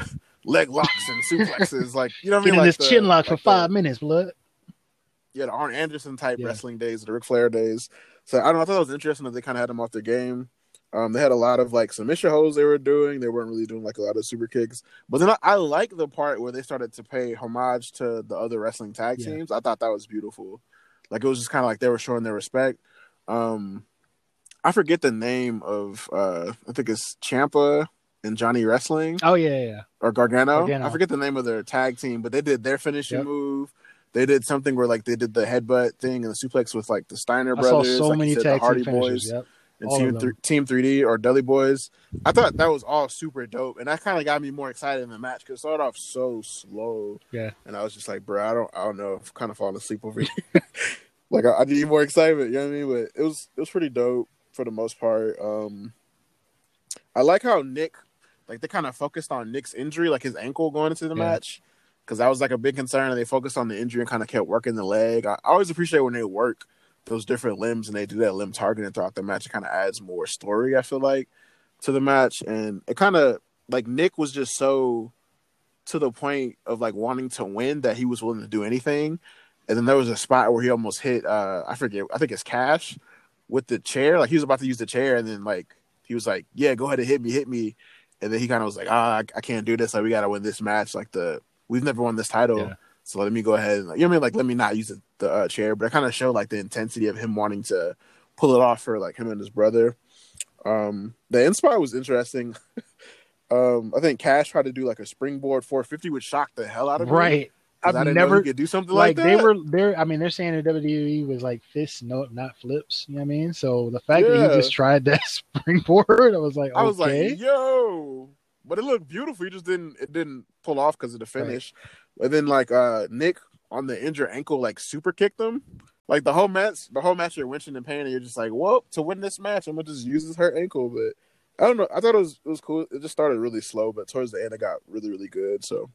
leg locks and suplexes, like you know what I mean? Getting Like this the- chin lock for like the- five minutes, blood. yeah, the Arn Anderson type Yeah. wrestling days, the Ric Flair days. So I don't know, I thought it was interesting that they kind of had them off their game. Um, they had a lot of like submission holds they were doing. They weren't really doing like a lot of super kicks. But then I, I like the part where they started to pay homage to the other wrestling tag Yeah. teams. I thought that was beautiful. Like it was just kind of like they were showing their respect. Um, I forget the name of uh, I think it's Ciampa and Johnny Wrestling Oh yeah, yeah. or Gargano. Gargano. I forget the name of their tag team, but they did their finishing Yep. move. They did something where like they did the headbutt thing and the suplex with like the Steiner I saw brothers, so like many you said, tag the Hardy team finishers. Boys Yep. and all Team of them. th- Team three D or Dudley Boys. I thought that was all super dope, and that kind of got me more excited in the match because it started off so slow. Yeah. and I was just like, bro, I don't, I don't know, I've kind of falling asleep over here. Like I, I need more excitement, you know what I mean? But it was, it was pretty dope for the most part. Um, I like how Nick, like they kind of focused on Nick's injury, like his ankle going into the Yeah. match, because that was like a big concern, and they focused on the injury and kind of kept working the leg. I, I always appreciate when they work those different limbs and they do that limb targeting throughout the match. It kind of adds more story, I feel like, to the match, and it kind of like Nick was just so to the point of like wanting to win that he was willing to do anything. And then there was a spot where he almost hit, uh, I forget, I think it's Cash with the chair. Like he was about to use the chair, and then like he was like, "Yeah, go ahead and hit me, hit me." And then he kind of was like, "Ah, I, I can't do this. Like we got to win this match. Like the we've never won this title, yeah. so let me go ahead and like, you know what I mean? Like let me not use the, the uh, chair." But it kind of showed like the intensity of him wanting to pull it off for like him and his brother. Um, the end spot was interesting. um, I think Cash tried to do like a springboard four fifty, which shocked the hell out of me. Right. I've I didn't never know he could do something like, like that. They were there. I mean, they're saying the W W E was like fists, no, not flips. You know what I mean? So the fact yeah. that he just tried that springboard, I was like, okay. I was like, yo, but it looked beautiful. He just didn't. It didn't pull off because of the finish. Right. And then like uh, Nick on the injured ankle, like super kicked him. Like the whole match, the whole match you're winching in pain, and you're just like, well, to win this match, I'm gonna just use his hurt ankle. But I don't know. I thought it was it was cool. It just started really slow, but towards the end, it got really really good. So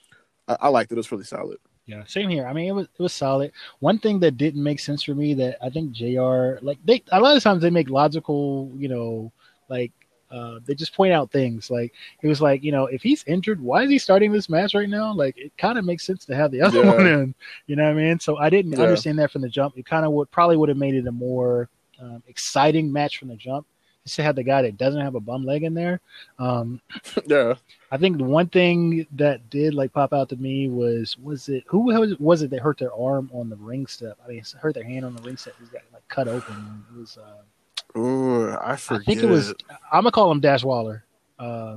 I, I liked it. It was really solid. Yeah, same here. I mean, it was it was solid. One thing that didn't make sense for me that I think J R like they a lot of times they make logical, you know, like uh, they just point out things. Like it was like, you know, if he's injured, why is he starting this match right now? Like it kind of makes sense to have the other yeah. one in. You know what I mean? So I didn't yeah. understand that from the jump. It kind of would probably would have made it a more um, exciting match from the jump. Just to have the guy that doesn't have a bum leg in there. Um, yeah. I think the one thing that did like pop out to me was was it who was, was it that hurt their arm on the ring step? I mean, hurt their hand on the ring step. He got like cut open. It was. Uh, Ooh, I forget. I think it was. I'm gonna call him Dash Waller. Uh,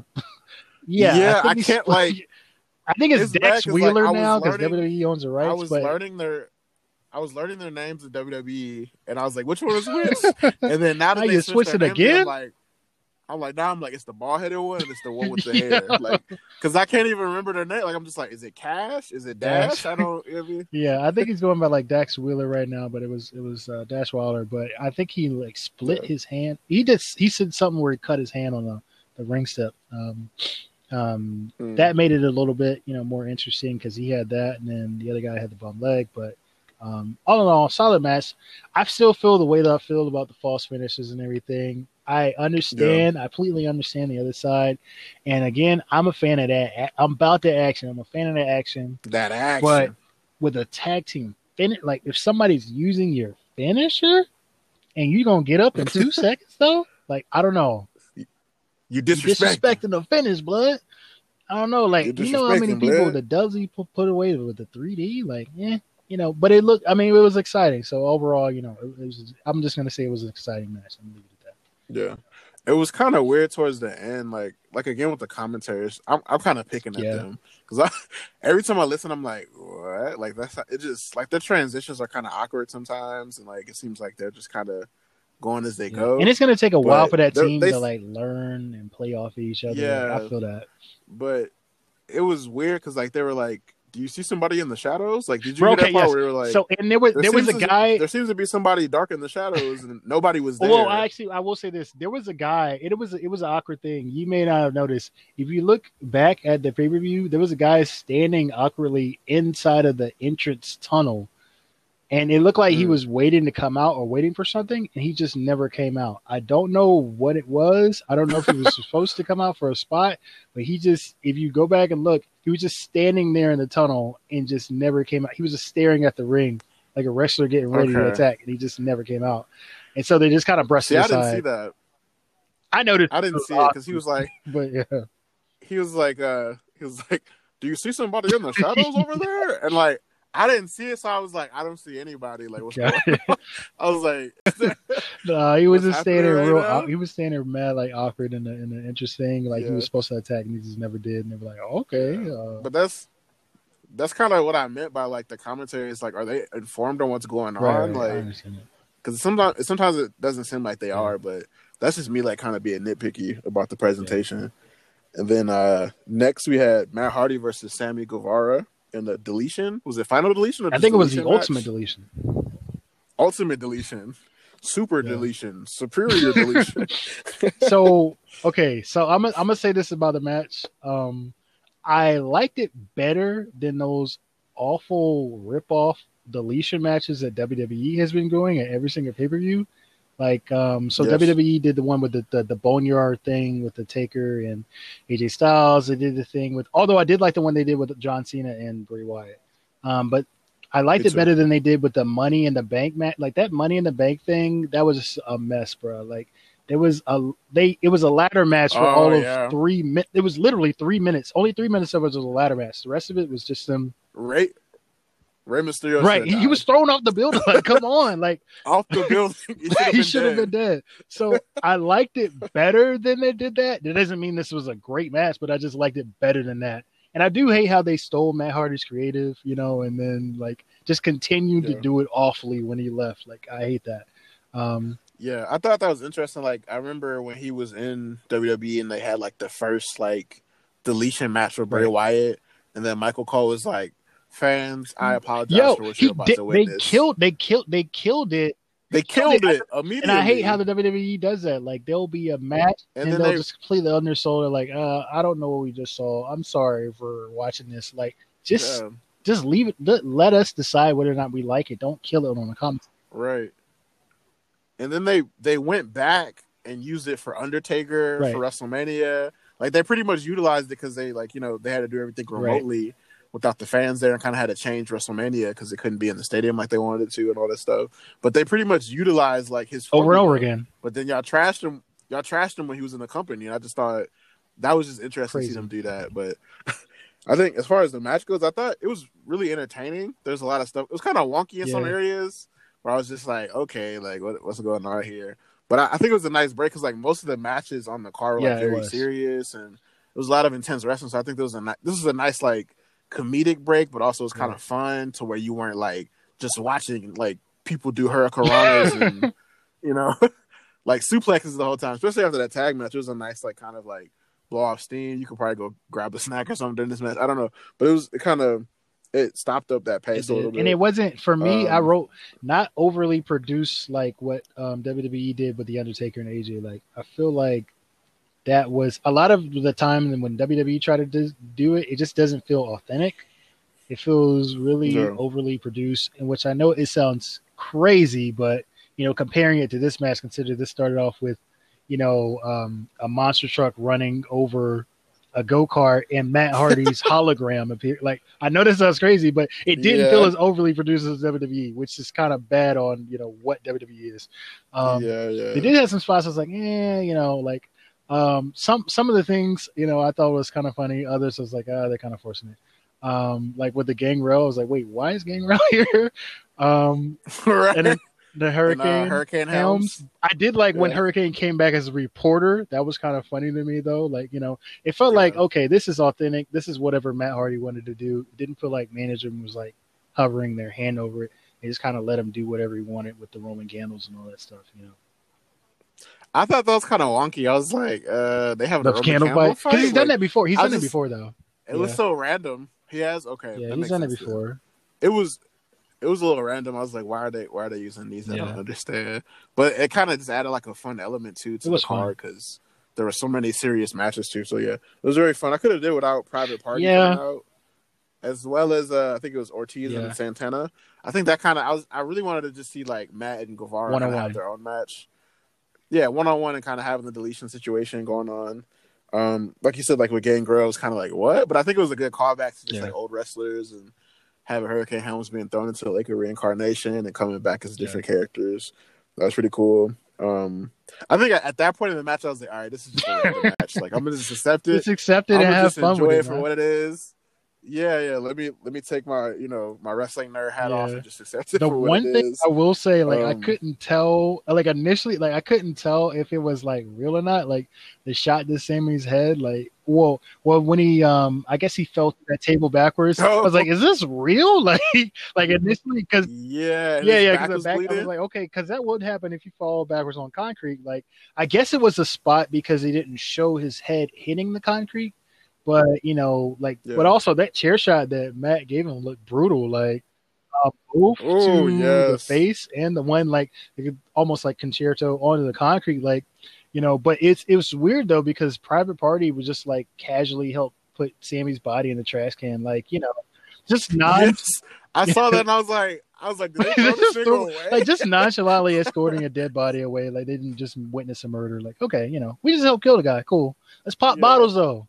yeah, yeah. I, I can't like. I think it's Dax Wheeler like, now because W W E owns the rights. I was but... learning their. I was learning their names in W W E, and I was like, "Which one is which?" And then now that now they you switched switch it names, again, I'm like. I'm like, now I'm like, it's the bald headed one and it's the one with the yeah. hair. Like, because I can't even remember their name. Like, I'm just like, is it Cash? Is it Dash? Dash. I don't, you know what I mean? Yeah, I think he's going by like Dax Wheeler right now, but it was it was uh, Dash Waller. But I think he like split yeah. his hand. He did. He said something where he cut his hand on the, the ring step. Um, um, mm. That made it a little bit, you know, more interesting because he had that, and then the other guy had the bum leg. But um, all in all, solid match. I still feel the way that I feel about the false finishes and everything. I understand. Yeah. I completely understand the other side. And again, I'm a fan of that. I'm about the action. I'm a fan of that action. That action. But with a tag team finish, like if somebody's using your finisher and you're going to get up in two seconds, though, like, I don't know. You disrespect disrespecting the finish, blood. I don't know. Like, you know how many people blood. the dubs he put, put away with the three D? Like, yeah. You know, but it looked, I mean, it was exciting. So overall, you know, it, it was, I'm just going to say it was an exciting match. I'm going to leave it at that. Yeah, it was kind of weird towards the end. Like, like again with the commentaries, I'm I'm kind of picking at yeah. them because every time I listen, I'm like, what? Like that's it. Just like their transitions are kind of awkward sometimes, and like it seems like they're just kind of going as they yeah. go. And it's gonna take a but while for that team they, to like learn and play off each other. Yeah, like, I feel that. But it was weird because like they were like, do you see somebody in the shadows? Like, did you Bro, hear that okay, part yes. where they were like, so and there was there, there was a guy. To, there seems to be somebody dark in the shadows, and nobody was there. Well, I actually, I will say this: there was a guy. It was it was an awkward thing. You may not have noticed. If you look back at the pay per view, there was a guy standing awkwardly inside of the entrance tunnel, and it looked like mm. he was waiting to come out or waiting for something, and he just never came out. I don't know what it was. I don't know if he was supposed to come out for a spot, but he just, if you go back and look. He was just standing there in the tunnel and just never came out. He was just staring at the ring like a wrestler getting ready okay. to attack, and he just never came out. And so they just kind of brushed it aside. I didn't see that. I noticed. I didn't see it because he was like, but yeah, he was like, uh, he was like, "Do you see somebody in the shadows over there?" And like, I didn't see it, so I was like, "I don't see anybody." Like, what's going on? I was like, "No, he was just standing there real. Right he was standing there mad, like awkward and and interesting. Like yeah. he was supposed to attack, and he just never did. And they were like, oh, "Okay." Yeah. Uh, but that's that's kind of what I meant by like the commentary. It's like, are they informed on what's going right, on? right, like, because sometimes sometimes it doesn't seem like they yeah. are, but that's just me like kind of being nitpicky about the presentation. Yeah. And then uh, next we had Matt Hardy versus Sammy Guevara. In the deletion, was it final deletion? Or I think it was the match? ultimate deletion. Ultimate deletion, super yeah. deletion, superior deletion. So okay, so I'm I'm gonna say this about the match. Um, I liked it better than those awful rip-off deletion matches that W W E has been doing at every single pay-per-view. Like, um, so Yes. W W E did the one with the, the the Boneyard thing with the Taker and A J Styles. They did the thing with, although I did like the one they did with John Cena and Bray Wyatt. Um, but I liked Me it too. better than they did with the Money in the Bank match. Like that Money in the Bank thing, that was a mess, bro. Like there was a they it was a ladder match for Oh, all of yeah. three minutes. It was literally three minutes. Only three minutes of it was a ladder match. The rest of it was just them. Ray Ray Mysterio Right, should've he, he died. was thrown off the building. Like, come on, like off the building. He should have he been, should have dead. been dead. So I liked it better than they did that. That doesn't mean this was a great match, but I just liked it better than that. And I do hate how they stole Matt Hardy's creative, you know, and then like just continued Yeah. to do it awfully when he left. Like I hate that. Um, Yeah, I thought that was interesting. Like, I remember when he was in W W E and they had like the first like deletion match with Bray Right. Wyatt, and then Michael Cole was like, "Fans, I apologize yo, for what he you're about did, to they witness." killed, they killed, they killed it. They killed killed it. it immediately, And I hate how the W W E does that. Like there'll be a match And and, then they'll they- just completely undersold. They're like, uh, I don't know what we just saw. I'm sorry for watching this. Like just, Yeah, just leave it. Let, let us decide whether or not we like it. Don't kill it on the comments. right. And then they they went back and used it for Undertaker Right. for WrestleMania. Like they pretty much utilized it because they like you know they had to do everything Right. remotely without the fans there, and kind of had to change WrestleMania because it couldn't be in the stadium like they wanted it to and all that stuff. But they pretty much utilized like his Over and formula. over again. But then y'all trashed him. Y'all trashed him when he was in the company, and I just thought that was just interesting Crazy. to see them do that. But I think as far as the match goes, I thought it was really entertaining. There's a lot of stuff. It was kind of wonky in some Yeah. areas where I was just like, okay, like what, what's going on here? But I, I think it was a nice break because like most of the matches on the card were Yeah, like it very was. serious, and it was a lot of intense wrestling. So I think there was a ni- this was a nice like comedic break, but also it was kind Yeah. of fun to where you weren't like just watching like people do hurricanranas and you know like suplexes the whole time. Especially after that tag match, it was a nice like kind of like blow off steam. You could probably go grab a snack or something during this match. I don't know, but it was it kind of it stopped up that It pace a did. little bit. And it wasn't for me. I Um, wrote not overly produced like what um, W W E did with the Undertaker and A J. Like I feel like that was a lot of the time when W W E tried to do, do it, it just doesn't feel authentic. It feels really Yeah. overly produced, in which I know it sounds crazy, but you know, comparing it to this match, consider this started off with, you know, um, a monster truck running over a go-kart and Matt Hardy's hologram appeared. Like, I know this sounds crazy, but it didn't Yeah. feel as overly produced as W W E, which is kind of bad on, you know, what W W E is. Um, yeah, yeah. They did have some spots I was like, eh, you know, like um, some some of the things, you know, I thought was kind of funny. Others I was like, ah, they're kind of forcing it. Um, like with the Gangrel, I was like, wait, why is Gangrel here? Um, right. and then the Hurricane, And, uh, Hurricane Helms. Helms. I did like when Yeah. Hurricane came back as a reporter. That was kind of funny to me, though. Like, you know, it felt Yeah. like, okay, this is authentic. This is whatever Matt Hardy wanted to do. It didn't feel like management was like hovering their hand over it. They just kind of let him do whatever he wanted with the Roman candles and all that stuff, you know. I thought that was kind of wonky. I was like, uh, they have The a Roman candle candle fight. Because he's done Like, that before. He's I done it just- before, though. It was Yeah. so random. He has okay. Yeah, that he's makes done it sense then. before. It was it was a little random. I was like, why are they why are they using these? I Yeah. don't understand. But it kind of just added like a fun element too to It was the fun. card because there were so many serious matches too. So yeah, it was very fun. I could have did without Private Party Yeah. coming out, as well as uh, I think it was Ortiz Yeah. and Santana. I think that kind of I was I really wanted to just see like Matt and Guevara kinda One-on-one. have their own match. Yeah, one on one and kind of having the deletion situation going on. Um, like you said, like with Gangrel, was kind of like what, but I think it was a good callback to just Yeah. like old wrestlers and having Hurricane Helms being thrown into like a reincarnation and coming back as different characters. That was pretty cool. Um, I think at, at that point in the match, I was like, all right, this is just a random match. Like I'm gonna just accept it. Just accept it I'm and gonna have just fun enjoy with it it, for man. what it is. Yeah, yeah. Let me let me take my you know my wrestling nerd hat off Yeah. and just accept it The for what one it thing is. I will say, like, I Um, couldn't tell, like, initially, like, I couldn't tell if it was, like, real or not. Like, the shot to Sammy's head, like, well, well, when he, um, I guess he fell through that table backwards. I was like, is this real? Like, like initially, because Yeah, and yeah, his yeah, back because was the back, I was bleeding. like, okay, because that would happen if you fall backwards on concrete. Like, I guess it was a spot because he didn't show his head hitting the concrete, but you know, like, Yeah. but also that chair shot that Matt gave him looked brutal. Like, uh, both Ooh, to the yes. face and the one like almost like concerto onto the concrete, like, you know. But it's it was weird though because Private Party was just like casually helped put Sammy's body in the trash can, like, you know, just not. Yes. I saw that and I was like, I was like, did they throw this Just nigga throw- away? like just nonchalantly escorting a dead body away. Like they didn't just witness a murder. Like, okay, you know, we just helped kill the guy. Cool. Let's pop Yeah. bottles though.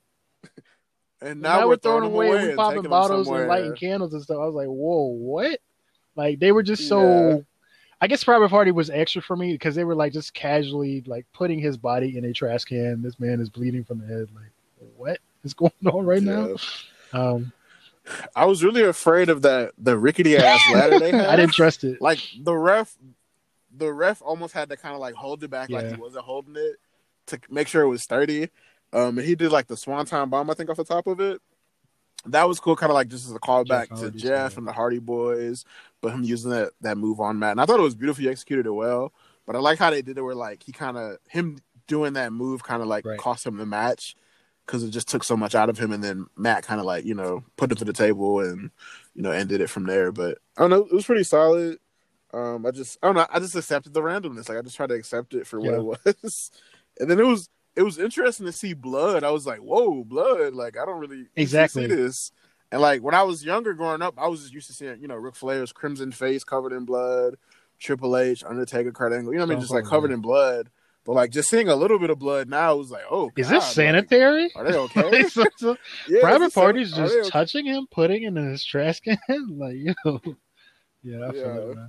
and And now, now, we're, we're throwing them away. away and we and popping taking them bottles and somewhere. lighting candles and stuff. I was like, whoa, what? Like they were just Yeah. so. I guess Private Party was extra for me because they were like just casually like putting his body in a trash can. This man is bleeding from the head. Like, what is going on right Yeah. now? Um, I was really afraid of that the rickety ass ladder they had. I didn't trust it. Like the ref, the ref almost had to kind of like hold it back, like Yeah. he wasn't holding it to make sure it was sturdy. Um, and he did like the Swanton bomb, I think, off the top of it. That was cool, kind of like just as a callback Jeff to Hardy's Jeff guy. and the Hardy Boys, but him using that that move on Matt. And I thought it was beautiful. He executed it well, but I like how they did it where like he kind of him doing that move kind of like Right. cost him the match because it just took so much out of him, and then Matt kind of like you know put it to the table and you know ended it from there. But I don't know, it was pretty solid. Um, I just I don't know, I just accepted the randomness. Like I just tried to accept it for what Yeah. it was, and then it was. It was interesting to see blood. I was like, "Whoa, blood!" Like I don't really Exactly. see this. And like when I was younger, growing up, I was just used to seeing, you know, Ric Flair's crimson face covered in blood, Triple H, Undertaker, Kurt Angle. You know what I mean? Stone Just like Cold, covered yeah. in blood. But like just seeing a little bit of blood now, it was like, "Oh, Is God, this sanitary? Like, are they okay?" So- so Yeah, Private is this Party's san- are just they okay? touching him, putting him in his trash can. Like, yo. Yeah, I feel Yeah. it, man.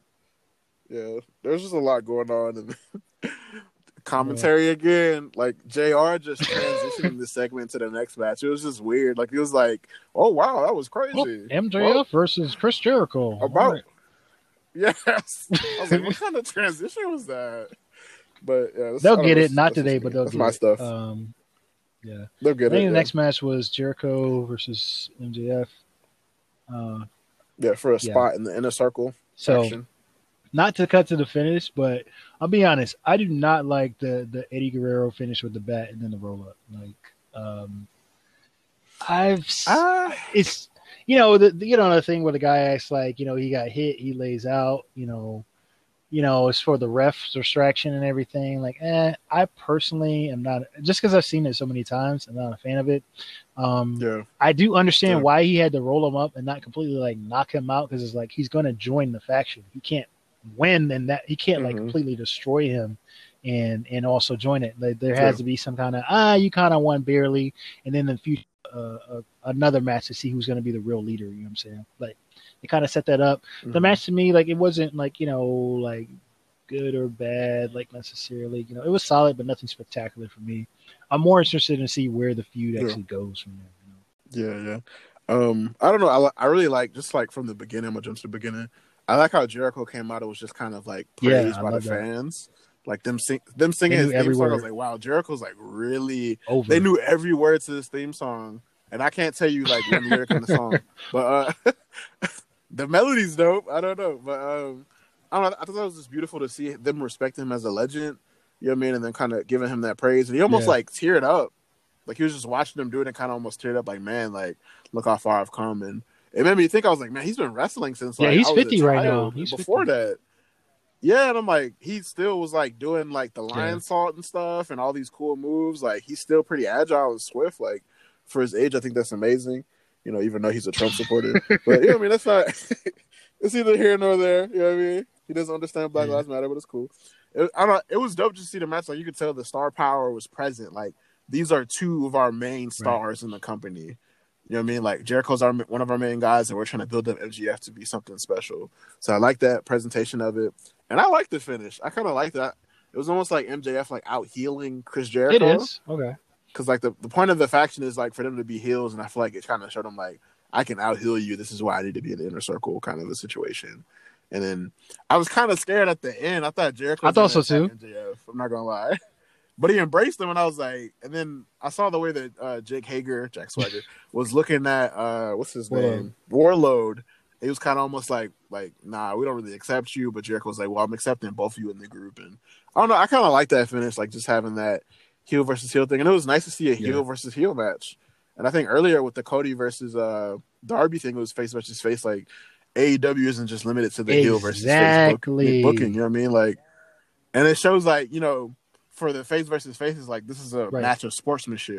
Yeah, there's just a lot going on. And commentary again, like J R just transitioning the segment to the next match. It was just weird. Like it was like, oh wow, that was crazy. Oh, M J F Well, versus Chris Jericho. about All right. yes. I was like, what kind of transition was that? But yeah, that's- I They'll don't get know, it. Not that's just today, me. but they'll that's get my it. stuff. Um, yeah. They'll I get think it. the Yeah. next match was Jericho versus M J F. Uh, yeah, for a yeah. spot in the inner circle so, section. not to cut to the finish, but I'll be honest. I do not like the the Eddie Guerrero finish with the bat and then the roll up. Like, um, I've s- Ah, it's you know the, the you know the thing where the guy acts like you know he got hit, he lays out, you know, you know it's for the ref's distraction and everything. Like, eh, I personally am not just because I've seen it so many times. I'm not a fan of it. Um, yeah, I do understand Yeah. why he had to roll him up and not completely like knock him out because it's like he's going to join the faction. He can't win and that he can't like Mhm. completely destroy him and and also join it. Like, there has Yeah. to be some kind of ah you kind of won barely, and then in the future uh, uh, another match to see who's going to be the real leader. You know what I'm saying? Like they kind of set that up. The Mhm. match to me like it wasn't like you know like good or bad like necessarily. You know it was solid but nothing spectacular for me. I'm more interested in see where the feud Yeah. actually goes from there. You know? Yeah, yeah. Um, I don't know. I, li- I really like just like from the beginning. I'm gonna jump to the beginning. I like how Jericho came out. It was just kind of like Yeah, praised I by the love that. fans. Like them sing, them singing They his knew theme every song. I was word. like, wow, Jericho's like really. Over. They knew every word to this theme song, and I can't tell you like one lyric in the song, but uh, the melody's dope. I don't know, but um, I don't know. I thought that was just beautiful to see them respect him as a legend. You know what I mean? And then kind of giving him that praise, and he almost Yeah. like teared up. Like he was just watching them do it and kind of almost teared up. Like, man, like look how far I've come. And it made me think. I was like, man, he's been wrestling since Yeah, like he's I was a fifty right now. child. He's Before fifty. that. Yeah, and I'm like, he still was like doing like the lion Yeah. salt and stuff and all these cool moves. Like he's still pretty agile and swift. Like for his age, I think that's amazing. You know, even though he's a Trump supporter, but you know, what I mean, that's not. It's either here nor there. You know what I mean? He doesn't understand Black Yeah. Lives Matter, but it's cool. It, I don't. It was dope to see the match. Like you could tell the star power was present. Like these are two of our main stars in the company. You know what I mean? Like Jericho's our one of our main guys, and we're trying to build up M G F to be something special. So I like that presentation of it, and I like the finish. I kind of like that. It was almost like M J F like out healing Chris Jericho. It is okay. Because like the, the point of the faction is like for them to be heels, and I feel like it kind of showed them like I can out heal you. This is why I need to be in the inner circle, kind of a situation. And then I was kind of scared at the end. I thought Jericho. I thought was so, gonna attack M J F. I'm not gonna lie, but he embraced him, and I was like, and then I saw the way that uh, Jake Hager, Jack Swagger, was looking at uh, what's his Warlord. name, Warlord. It was kind of almost like like nah, we don't really accept you. But Jericho was like, well, I'm accepting both of you in the group, and I don't know. I kind of like that finish, like just having that heel versus heel thing, and it was nice to see a heel Yeah. versus heel match. And I think earlier with the Cody versus uh, Darby thing, it was face versus face. Like A E W isn't just limited to the heel versus face book- Exactly. booking. You know what I mean? Like, and it shows like you know for the face versus faces, like this is a Right. match of sportsmanship.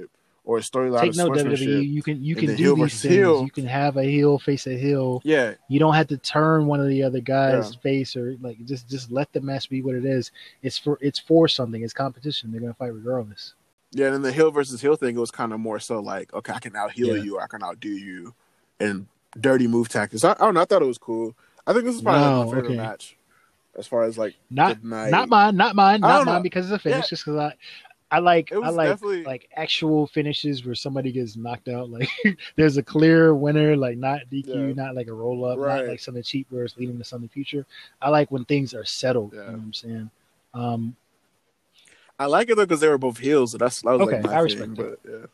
or a storyline Take of note, W W E. sportsmanship. You can you and can then do heel these versus things. heel. You can have a heel face a heel. Yeah, You don't have to turn one of the other guys' Yeah. face or like just just let the match be what it is. It's for it's for something. It's competition. They're gonna fight regardless. yeah. And then the heel versus heel thing, it was kind of more so like, okay, I can out heel Yeah. you, I can outdo you, and dirty move tactics. I, I don't know. I thought it was cool. I think this is probably No, like my favorite okay. match as far as like Not the night. not mine, not mine, I not don't mine know. because it's a finish. Yeah. Just because I I like It was I like definitely- like actual finishes where somebody gets knocked out. Like there's a clear winner, like not D Q, Yeah. not like a roll up, Right. not like something cheap where it's leading to something future. I like when things are settled. Yeah. You know what I'm saying? Um, I like it though because they were both heels, so that's that was Okay, like my I thing. respect But yeah,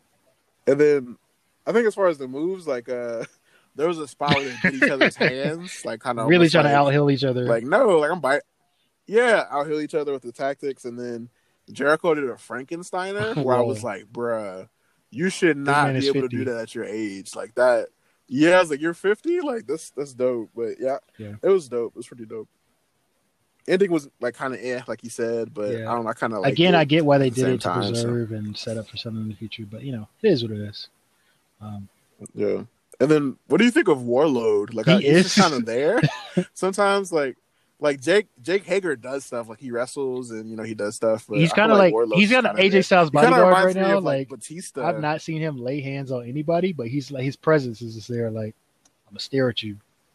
and then I think as far as the moves, like uh, there was a spot where they hit each other's hands, like kind of really trying like, to out hill each other. Like no, like I'm bite. Yeah, out heal each other with the tactics, and then Jericho did a Frankensteiner where I Whoa. was like, bruh, you should man not is be able fifty. to do that at your age, like that. Yeah, I was like, you're fifty, like this, that's dope. But yeah, Yeah. it was dope. It was pretty dope. Ending was like kind of eh, like you said, but Yeah. I don't know. I kind of like Again, I get why they at the did same it to time, so- preserve and set up for something in the future, but you know, it is what it is. Um, Yeah. And then what do you think of Warlord? Like He I, he's is. just kind of there. Sometimes like like Jake Jake Hager does stuff, like he wrestles and you know he does stuff. But he's I feel kind of like, Warlord's he's got an kinda A J there. Styles He kinda bodyguard reminds right me now. of, Like Batista. I've not seen him lay hands on anybody, but he's like his presence is just there. Like I'm gonna stare at you.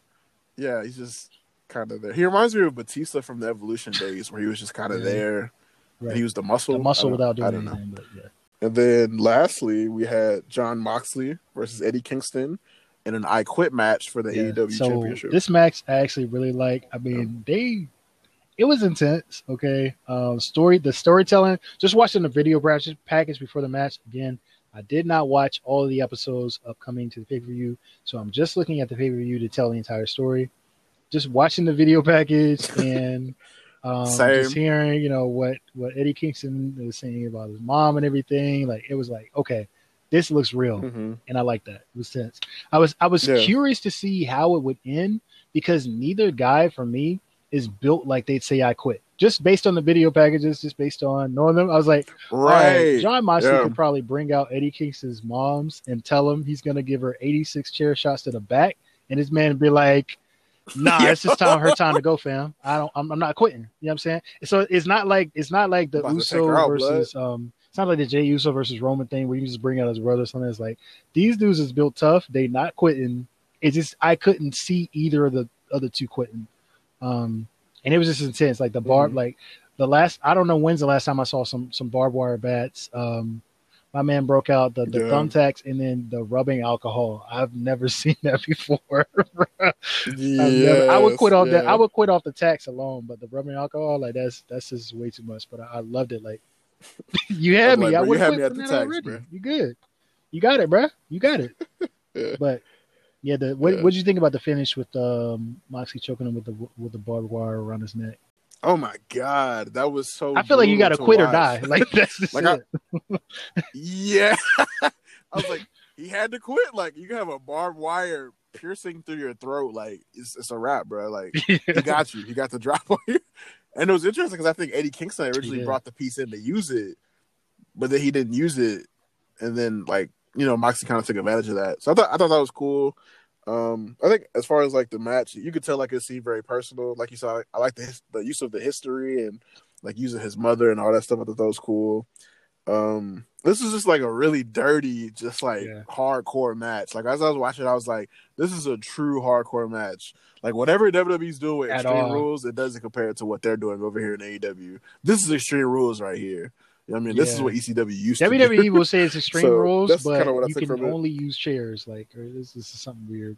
Yeah, he's just kind of there. He reminds me of Batista from the Evolution days, where he was just kind of Yeah. there. Right. And he was the muscle, The muscle I don't- without I doing don't know. anything, but yeah. And then lastly, we had John Moxley versus Eddie Kingston in an I Quit match for the Yeah. A E W So Championship. this match I actually really like. I mean, they it was intense. Okay, um, story the storytelling. Just watching the video package package before the match again. I did not watch all of the episodes upcoming to the pay per view, so I'm just looking at the pay per view to tell the entire story. Just watching the video package and um, Same. just hearing, you know, what what Eddie Kingston was saying about his mom and everything. Like it was like, okay, this looks real. hmm And I like that. It was tense. I was I was Yeah. curious to see how it would end because neither guy for me is built like they'd say I quit. Just based on the video packages, just based on knowing them, I was like, all right, Right. John Moxley Yeah. could probably bring out Eddie Kingston's moms and tell him he's gonna give her eighty-six chair shots to the back, and this man would be like, nah, Yeah. it's just time her time to go, fam. I don't I'm, I'm not quitting. You know what I'm saying? So it's not like it's not like the About to take Uso her out, versus um it's not like the Jey Uso versus Roman thing where you just bring out his brother or something. It's like these dudes is built tough. They not quitting. It's just I couldn't see either of the other two quitting. Um, and it was just intense. Like the bar, Mhm. like the last. I don't know when's the last time I saw some some barbed wire bats. Um, my man broke out the, the Yeah. thumbtacks and then the rubbing alcohol. I've never seen that before. I've never, I would quit off Yes, that. I would quit off the tax alone, but the rubbing alcohol, like that's that's just way too much. But I, I loved it. Like you had I'm me. like, I bro, you would had quit me at from the that tax, already. bro. You good? You got it, bro. You got it. Yeah. But yeah, the what Yeah. what did you think about the finish with um, Moxley choking him with the with the barbed wire around his neck? Oh my god, that was so. I feel like you got to brutal quit or watch. die. Like that's just Like, I- it. Yeah, I was like, he had to quit. Like, you can have a barbed wire piercing through your throat. Like, it's it's a wrap, bro. Like, he got you. He got the drop on you. And it was interesting because I think Eddie Kingston originally did. brought the piece in to use it, but then he didn't use it. And then, like, you know, Moxie kind of took advantage of that. So I thought I thought that was cool. Um, I think as far as like the match, you could tell like it seemed very personal. Like you saw, I like the his- the use of the history and like using his mother and all that stuff. I thought that was cool. Um, this is just like a really dirty, just like Yeah. hardcore match. Like as I was watching, I was like, this is a true hardcore match. Like whatever W W E's doing with At Extreme all. Rules, it doesn't compare to what they're doing over here in A E W. This is Extreme Rules right here. You know what I mean? This is Yeah. what E C W used to W do. W E will say it's extreme So, rules, that's but kinda what I you took can from it. only use chairs. Like or this, this is something weird.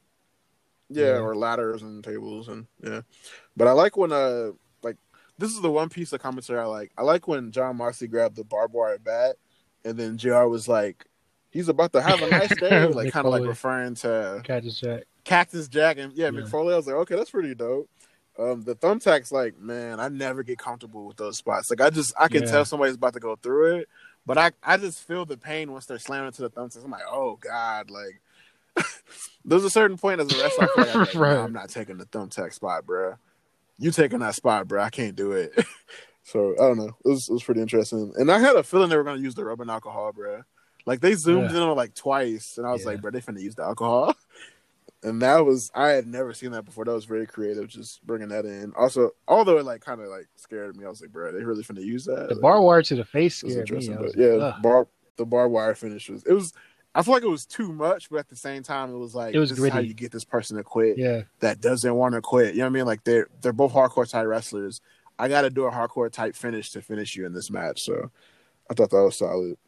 Yeah, Yeah. or ladders and tables and yeah. But I like when uh like this is the one piece of commentary I like. I like when John Moxley grabbed the barbed wire bat and then J R was like, he's about to have a nice day, like Mick kind of like Foley. referring to Cactus Jack. Cactus Jack and yeah, Yeah. Mick Foley. I was like, okay, that's pretty dope. Um, the thumbtacks, like, man, I never get comfortable with those spots. Like, I just, I can Yeah. tell somebody's about to go through it, but I, I just feel the pain once they're slamming into the thumbtacks. I'm like, oh god, like, there's a certain point as a wrestler, I feel like I'm, like, Right. nah, I'm not taking the thumbtack spot, bruh. You taking that spot, bruh. I can't do it. So I don't know. It was, it was pretty interesting, and I had a feeling they were going to use the rubbing alcohol, bruh. Like they zoomed Yeah. in on like twice, and I was Yeah. like, bro, they finna use the alcohol. And that was I had never seen that before. That was very creative, just bringing that in. Also, although it like kind of like scared me, I was like, bro, they really finna use that. The Like, barbed wire to the face it was scared me. interesting, I was but like, yeah, ugh. bar the barbed wire finish was it was. I feel like it was too much, but at the same time, it was like It was this is how gritty. you get this person to quit Yeah. that doesn't want to quit. You know what I mean? Like they're they're both hardcore type wrestlers. I got to do a hardcore type finish to finish you in this match. So I thought that was solid.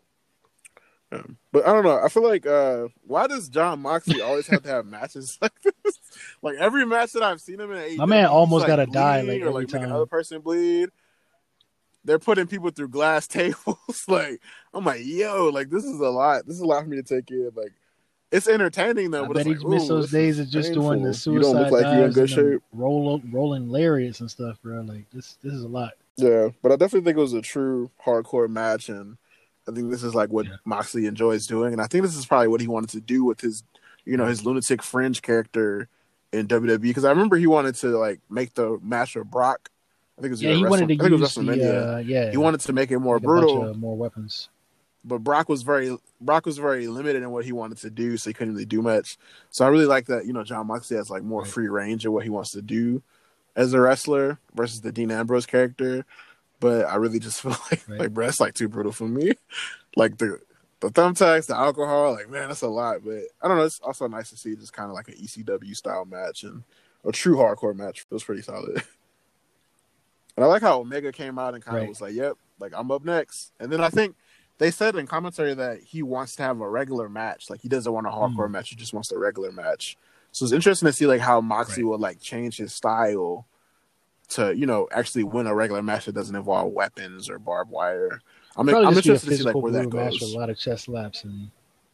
Um, but I don't know. I feel like uh, why does Jon Moxley always have to have matches like this? Like every match that I've seen him in, A E W, My man he's, almost like, gotta die, bleeding like, or every like make time. another person bleed. They're putting people through glass tables. Like I'm like, yo, like this is a lot. This is a lot for me to take in. Like it's entertaining though. I but bet it's he's like, missed ooh, those this days is of just doing the painful. You don't suicide look like you're in dives good and them shape. roll, rolling lariats and stuff, bro. Like this, this is a lot. Yeah, but I definitely think it was a true hardcore match, and I think this is like what Yeah. Moxley enjoys doing, and I think this is probably what he wanted to do with his, you know, his lunatic fringe character in W W E. Because I remember he wanted to like make the match with Brock. I think it was Yeah, either he wanted to Wrestle- I think it was use the WrestleMania. uh, yeah. He wanted to make it more like a bunch brutal, of more weapons. but Brock was very Brock was very limited in what he wanted to do, so he couldn't really do much. So I really like that, you know, Jon Moxley has like more Right. free range of what he wants to do as a wrestler versus the Dean Ambrose character. But I really just feel like, Right. like, bro, that's like too brutal for me. Like the the thumbtacks, the alcohol, like, man, that's a lot. But I don't know. It's also nice to see just kind of like an E C W style match and a true hardcore match. It was pretty solid. And I like how Omega came out and kind of Right. was like, yep, like I'm up next. And then I think they said in commentary that he wants to have a regular match. Like he doesn't want a hardcore Mm. match. He just wants a regular match. So it's interesting to see like how Moxley Right. will like change his style to, you know, actually win a regular match that doesn't involve weapons or barbed wire. I'm, Probably I'm just be a interested to see like physical where that brutal match with goes. a lot of chest slaps and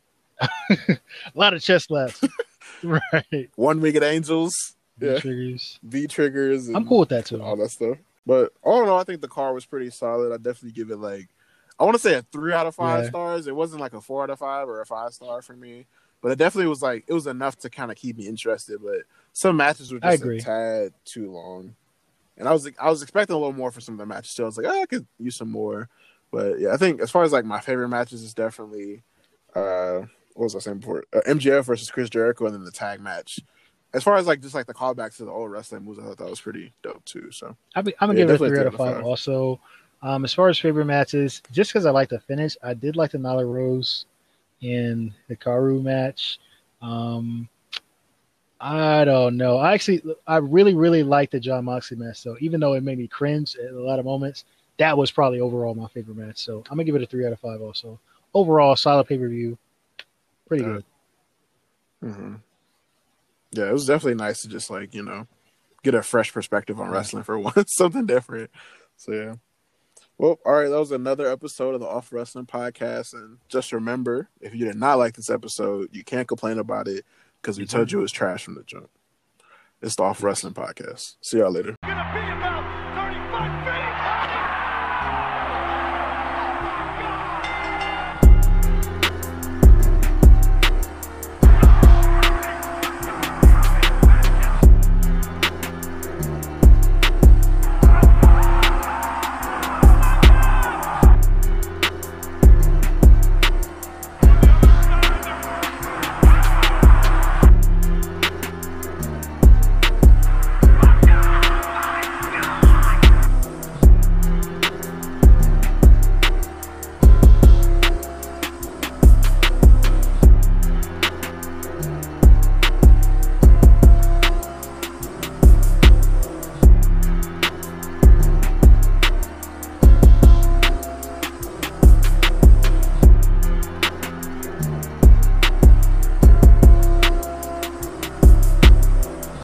a lot of chest slaps. Right. One Winged Angels, yeah, Triggers. V triggers. And I'm cool with that too. all that stuff. But all in all, I think the car was pretty solid. I definitely give it like, I want to say a three out of five Yeah. stars. It wasn't like a four out of five or a five star for me, but it definitely was like, it was enough to kind of keep me interested. But some matches were I just agree. a tad too long. And I was I was expecting a little more for some of the matches. So I was like, oh, I could use some more. But yeah, I think as far as like my favorite matches is definitely, uh, what was I saying before? Uh, M J F versus Chris Jericho, and then the tag match. As far as like just like the callbacks to the old wrestling moves, I thought that was pretty dope too. So I'm, I'm gonna Yeah, give it a definitely three out three of out of five. five. Also, um, as far as favorite matches, just because I like the finish, I did like the Nyla Rose in the Hikaru match. Um, I don't know. I actually, I really, really liked the Jon Moxley match. So even though it made me cringe at a lot of moments, that was probably overall my favorite match. So I'm gonna give it a three out of five. Also, overall, solid pay per view, pretty Yeah. good. hmm yeah, it was definitely nice to just like, you know, get a fresh perspective on wrestling for once, something different. So yeah. Well, all right, that was another episode of the Off Wrestling Podcast. And just remember, if you did not like this episode, you can't complain about it because we told you it was trash from the jump. It's the Off Wrestling Podcast. See y'all later. Gonna be about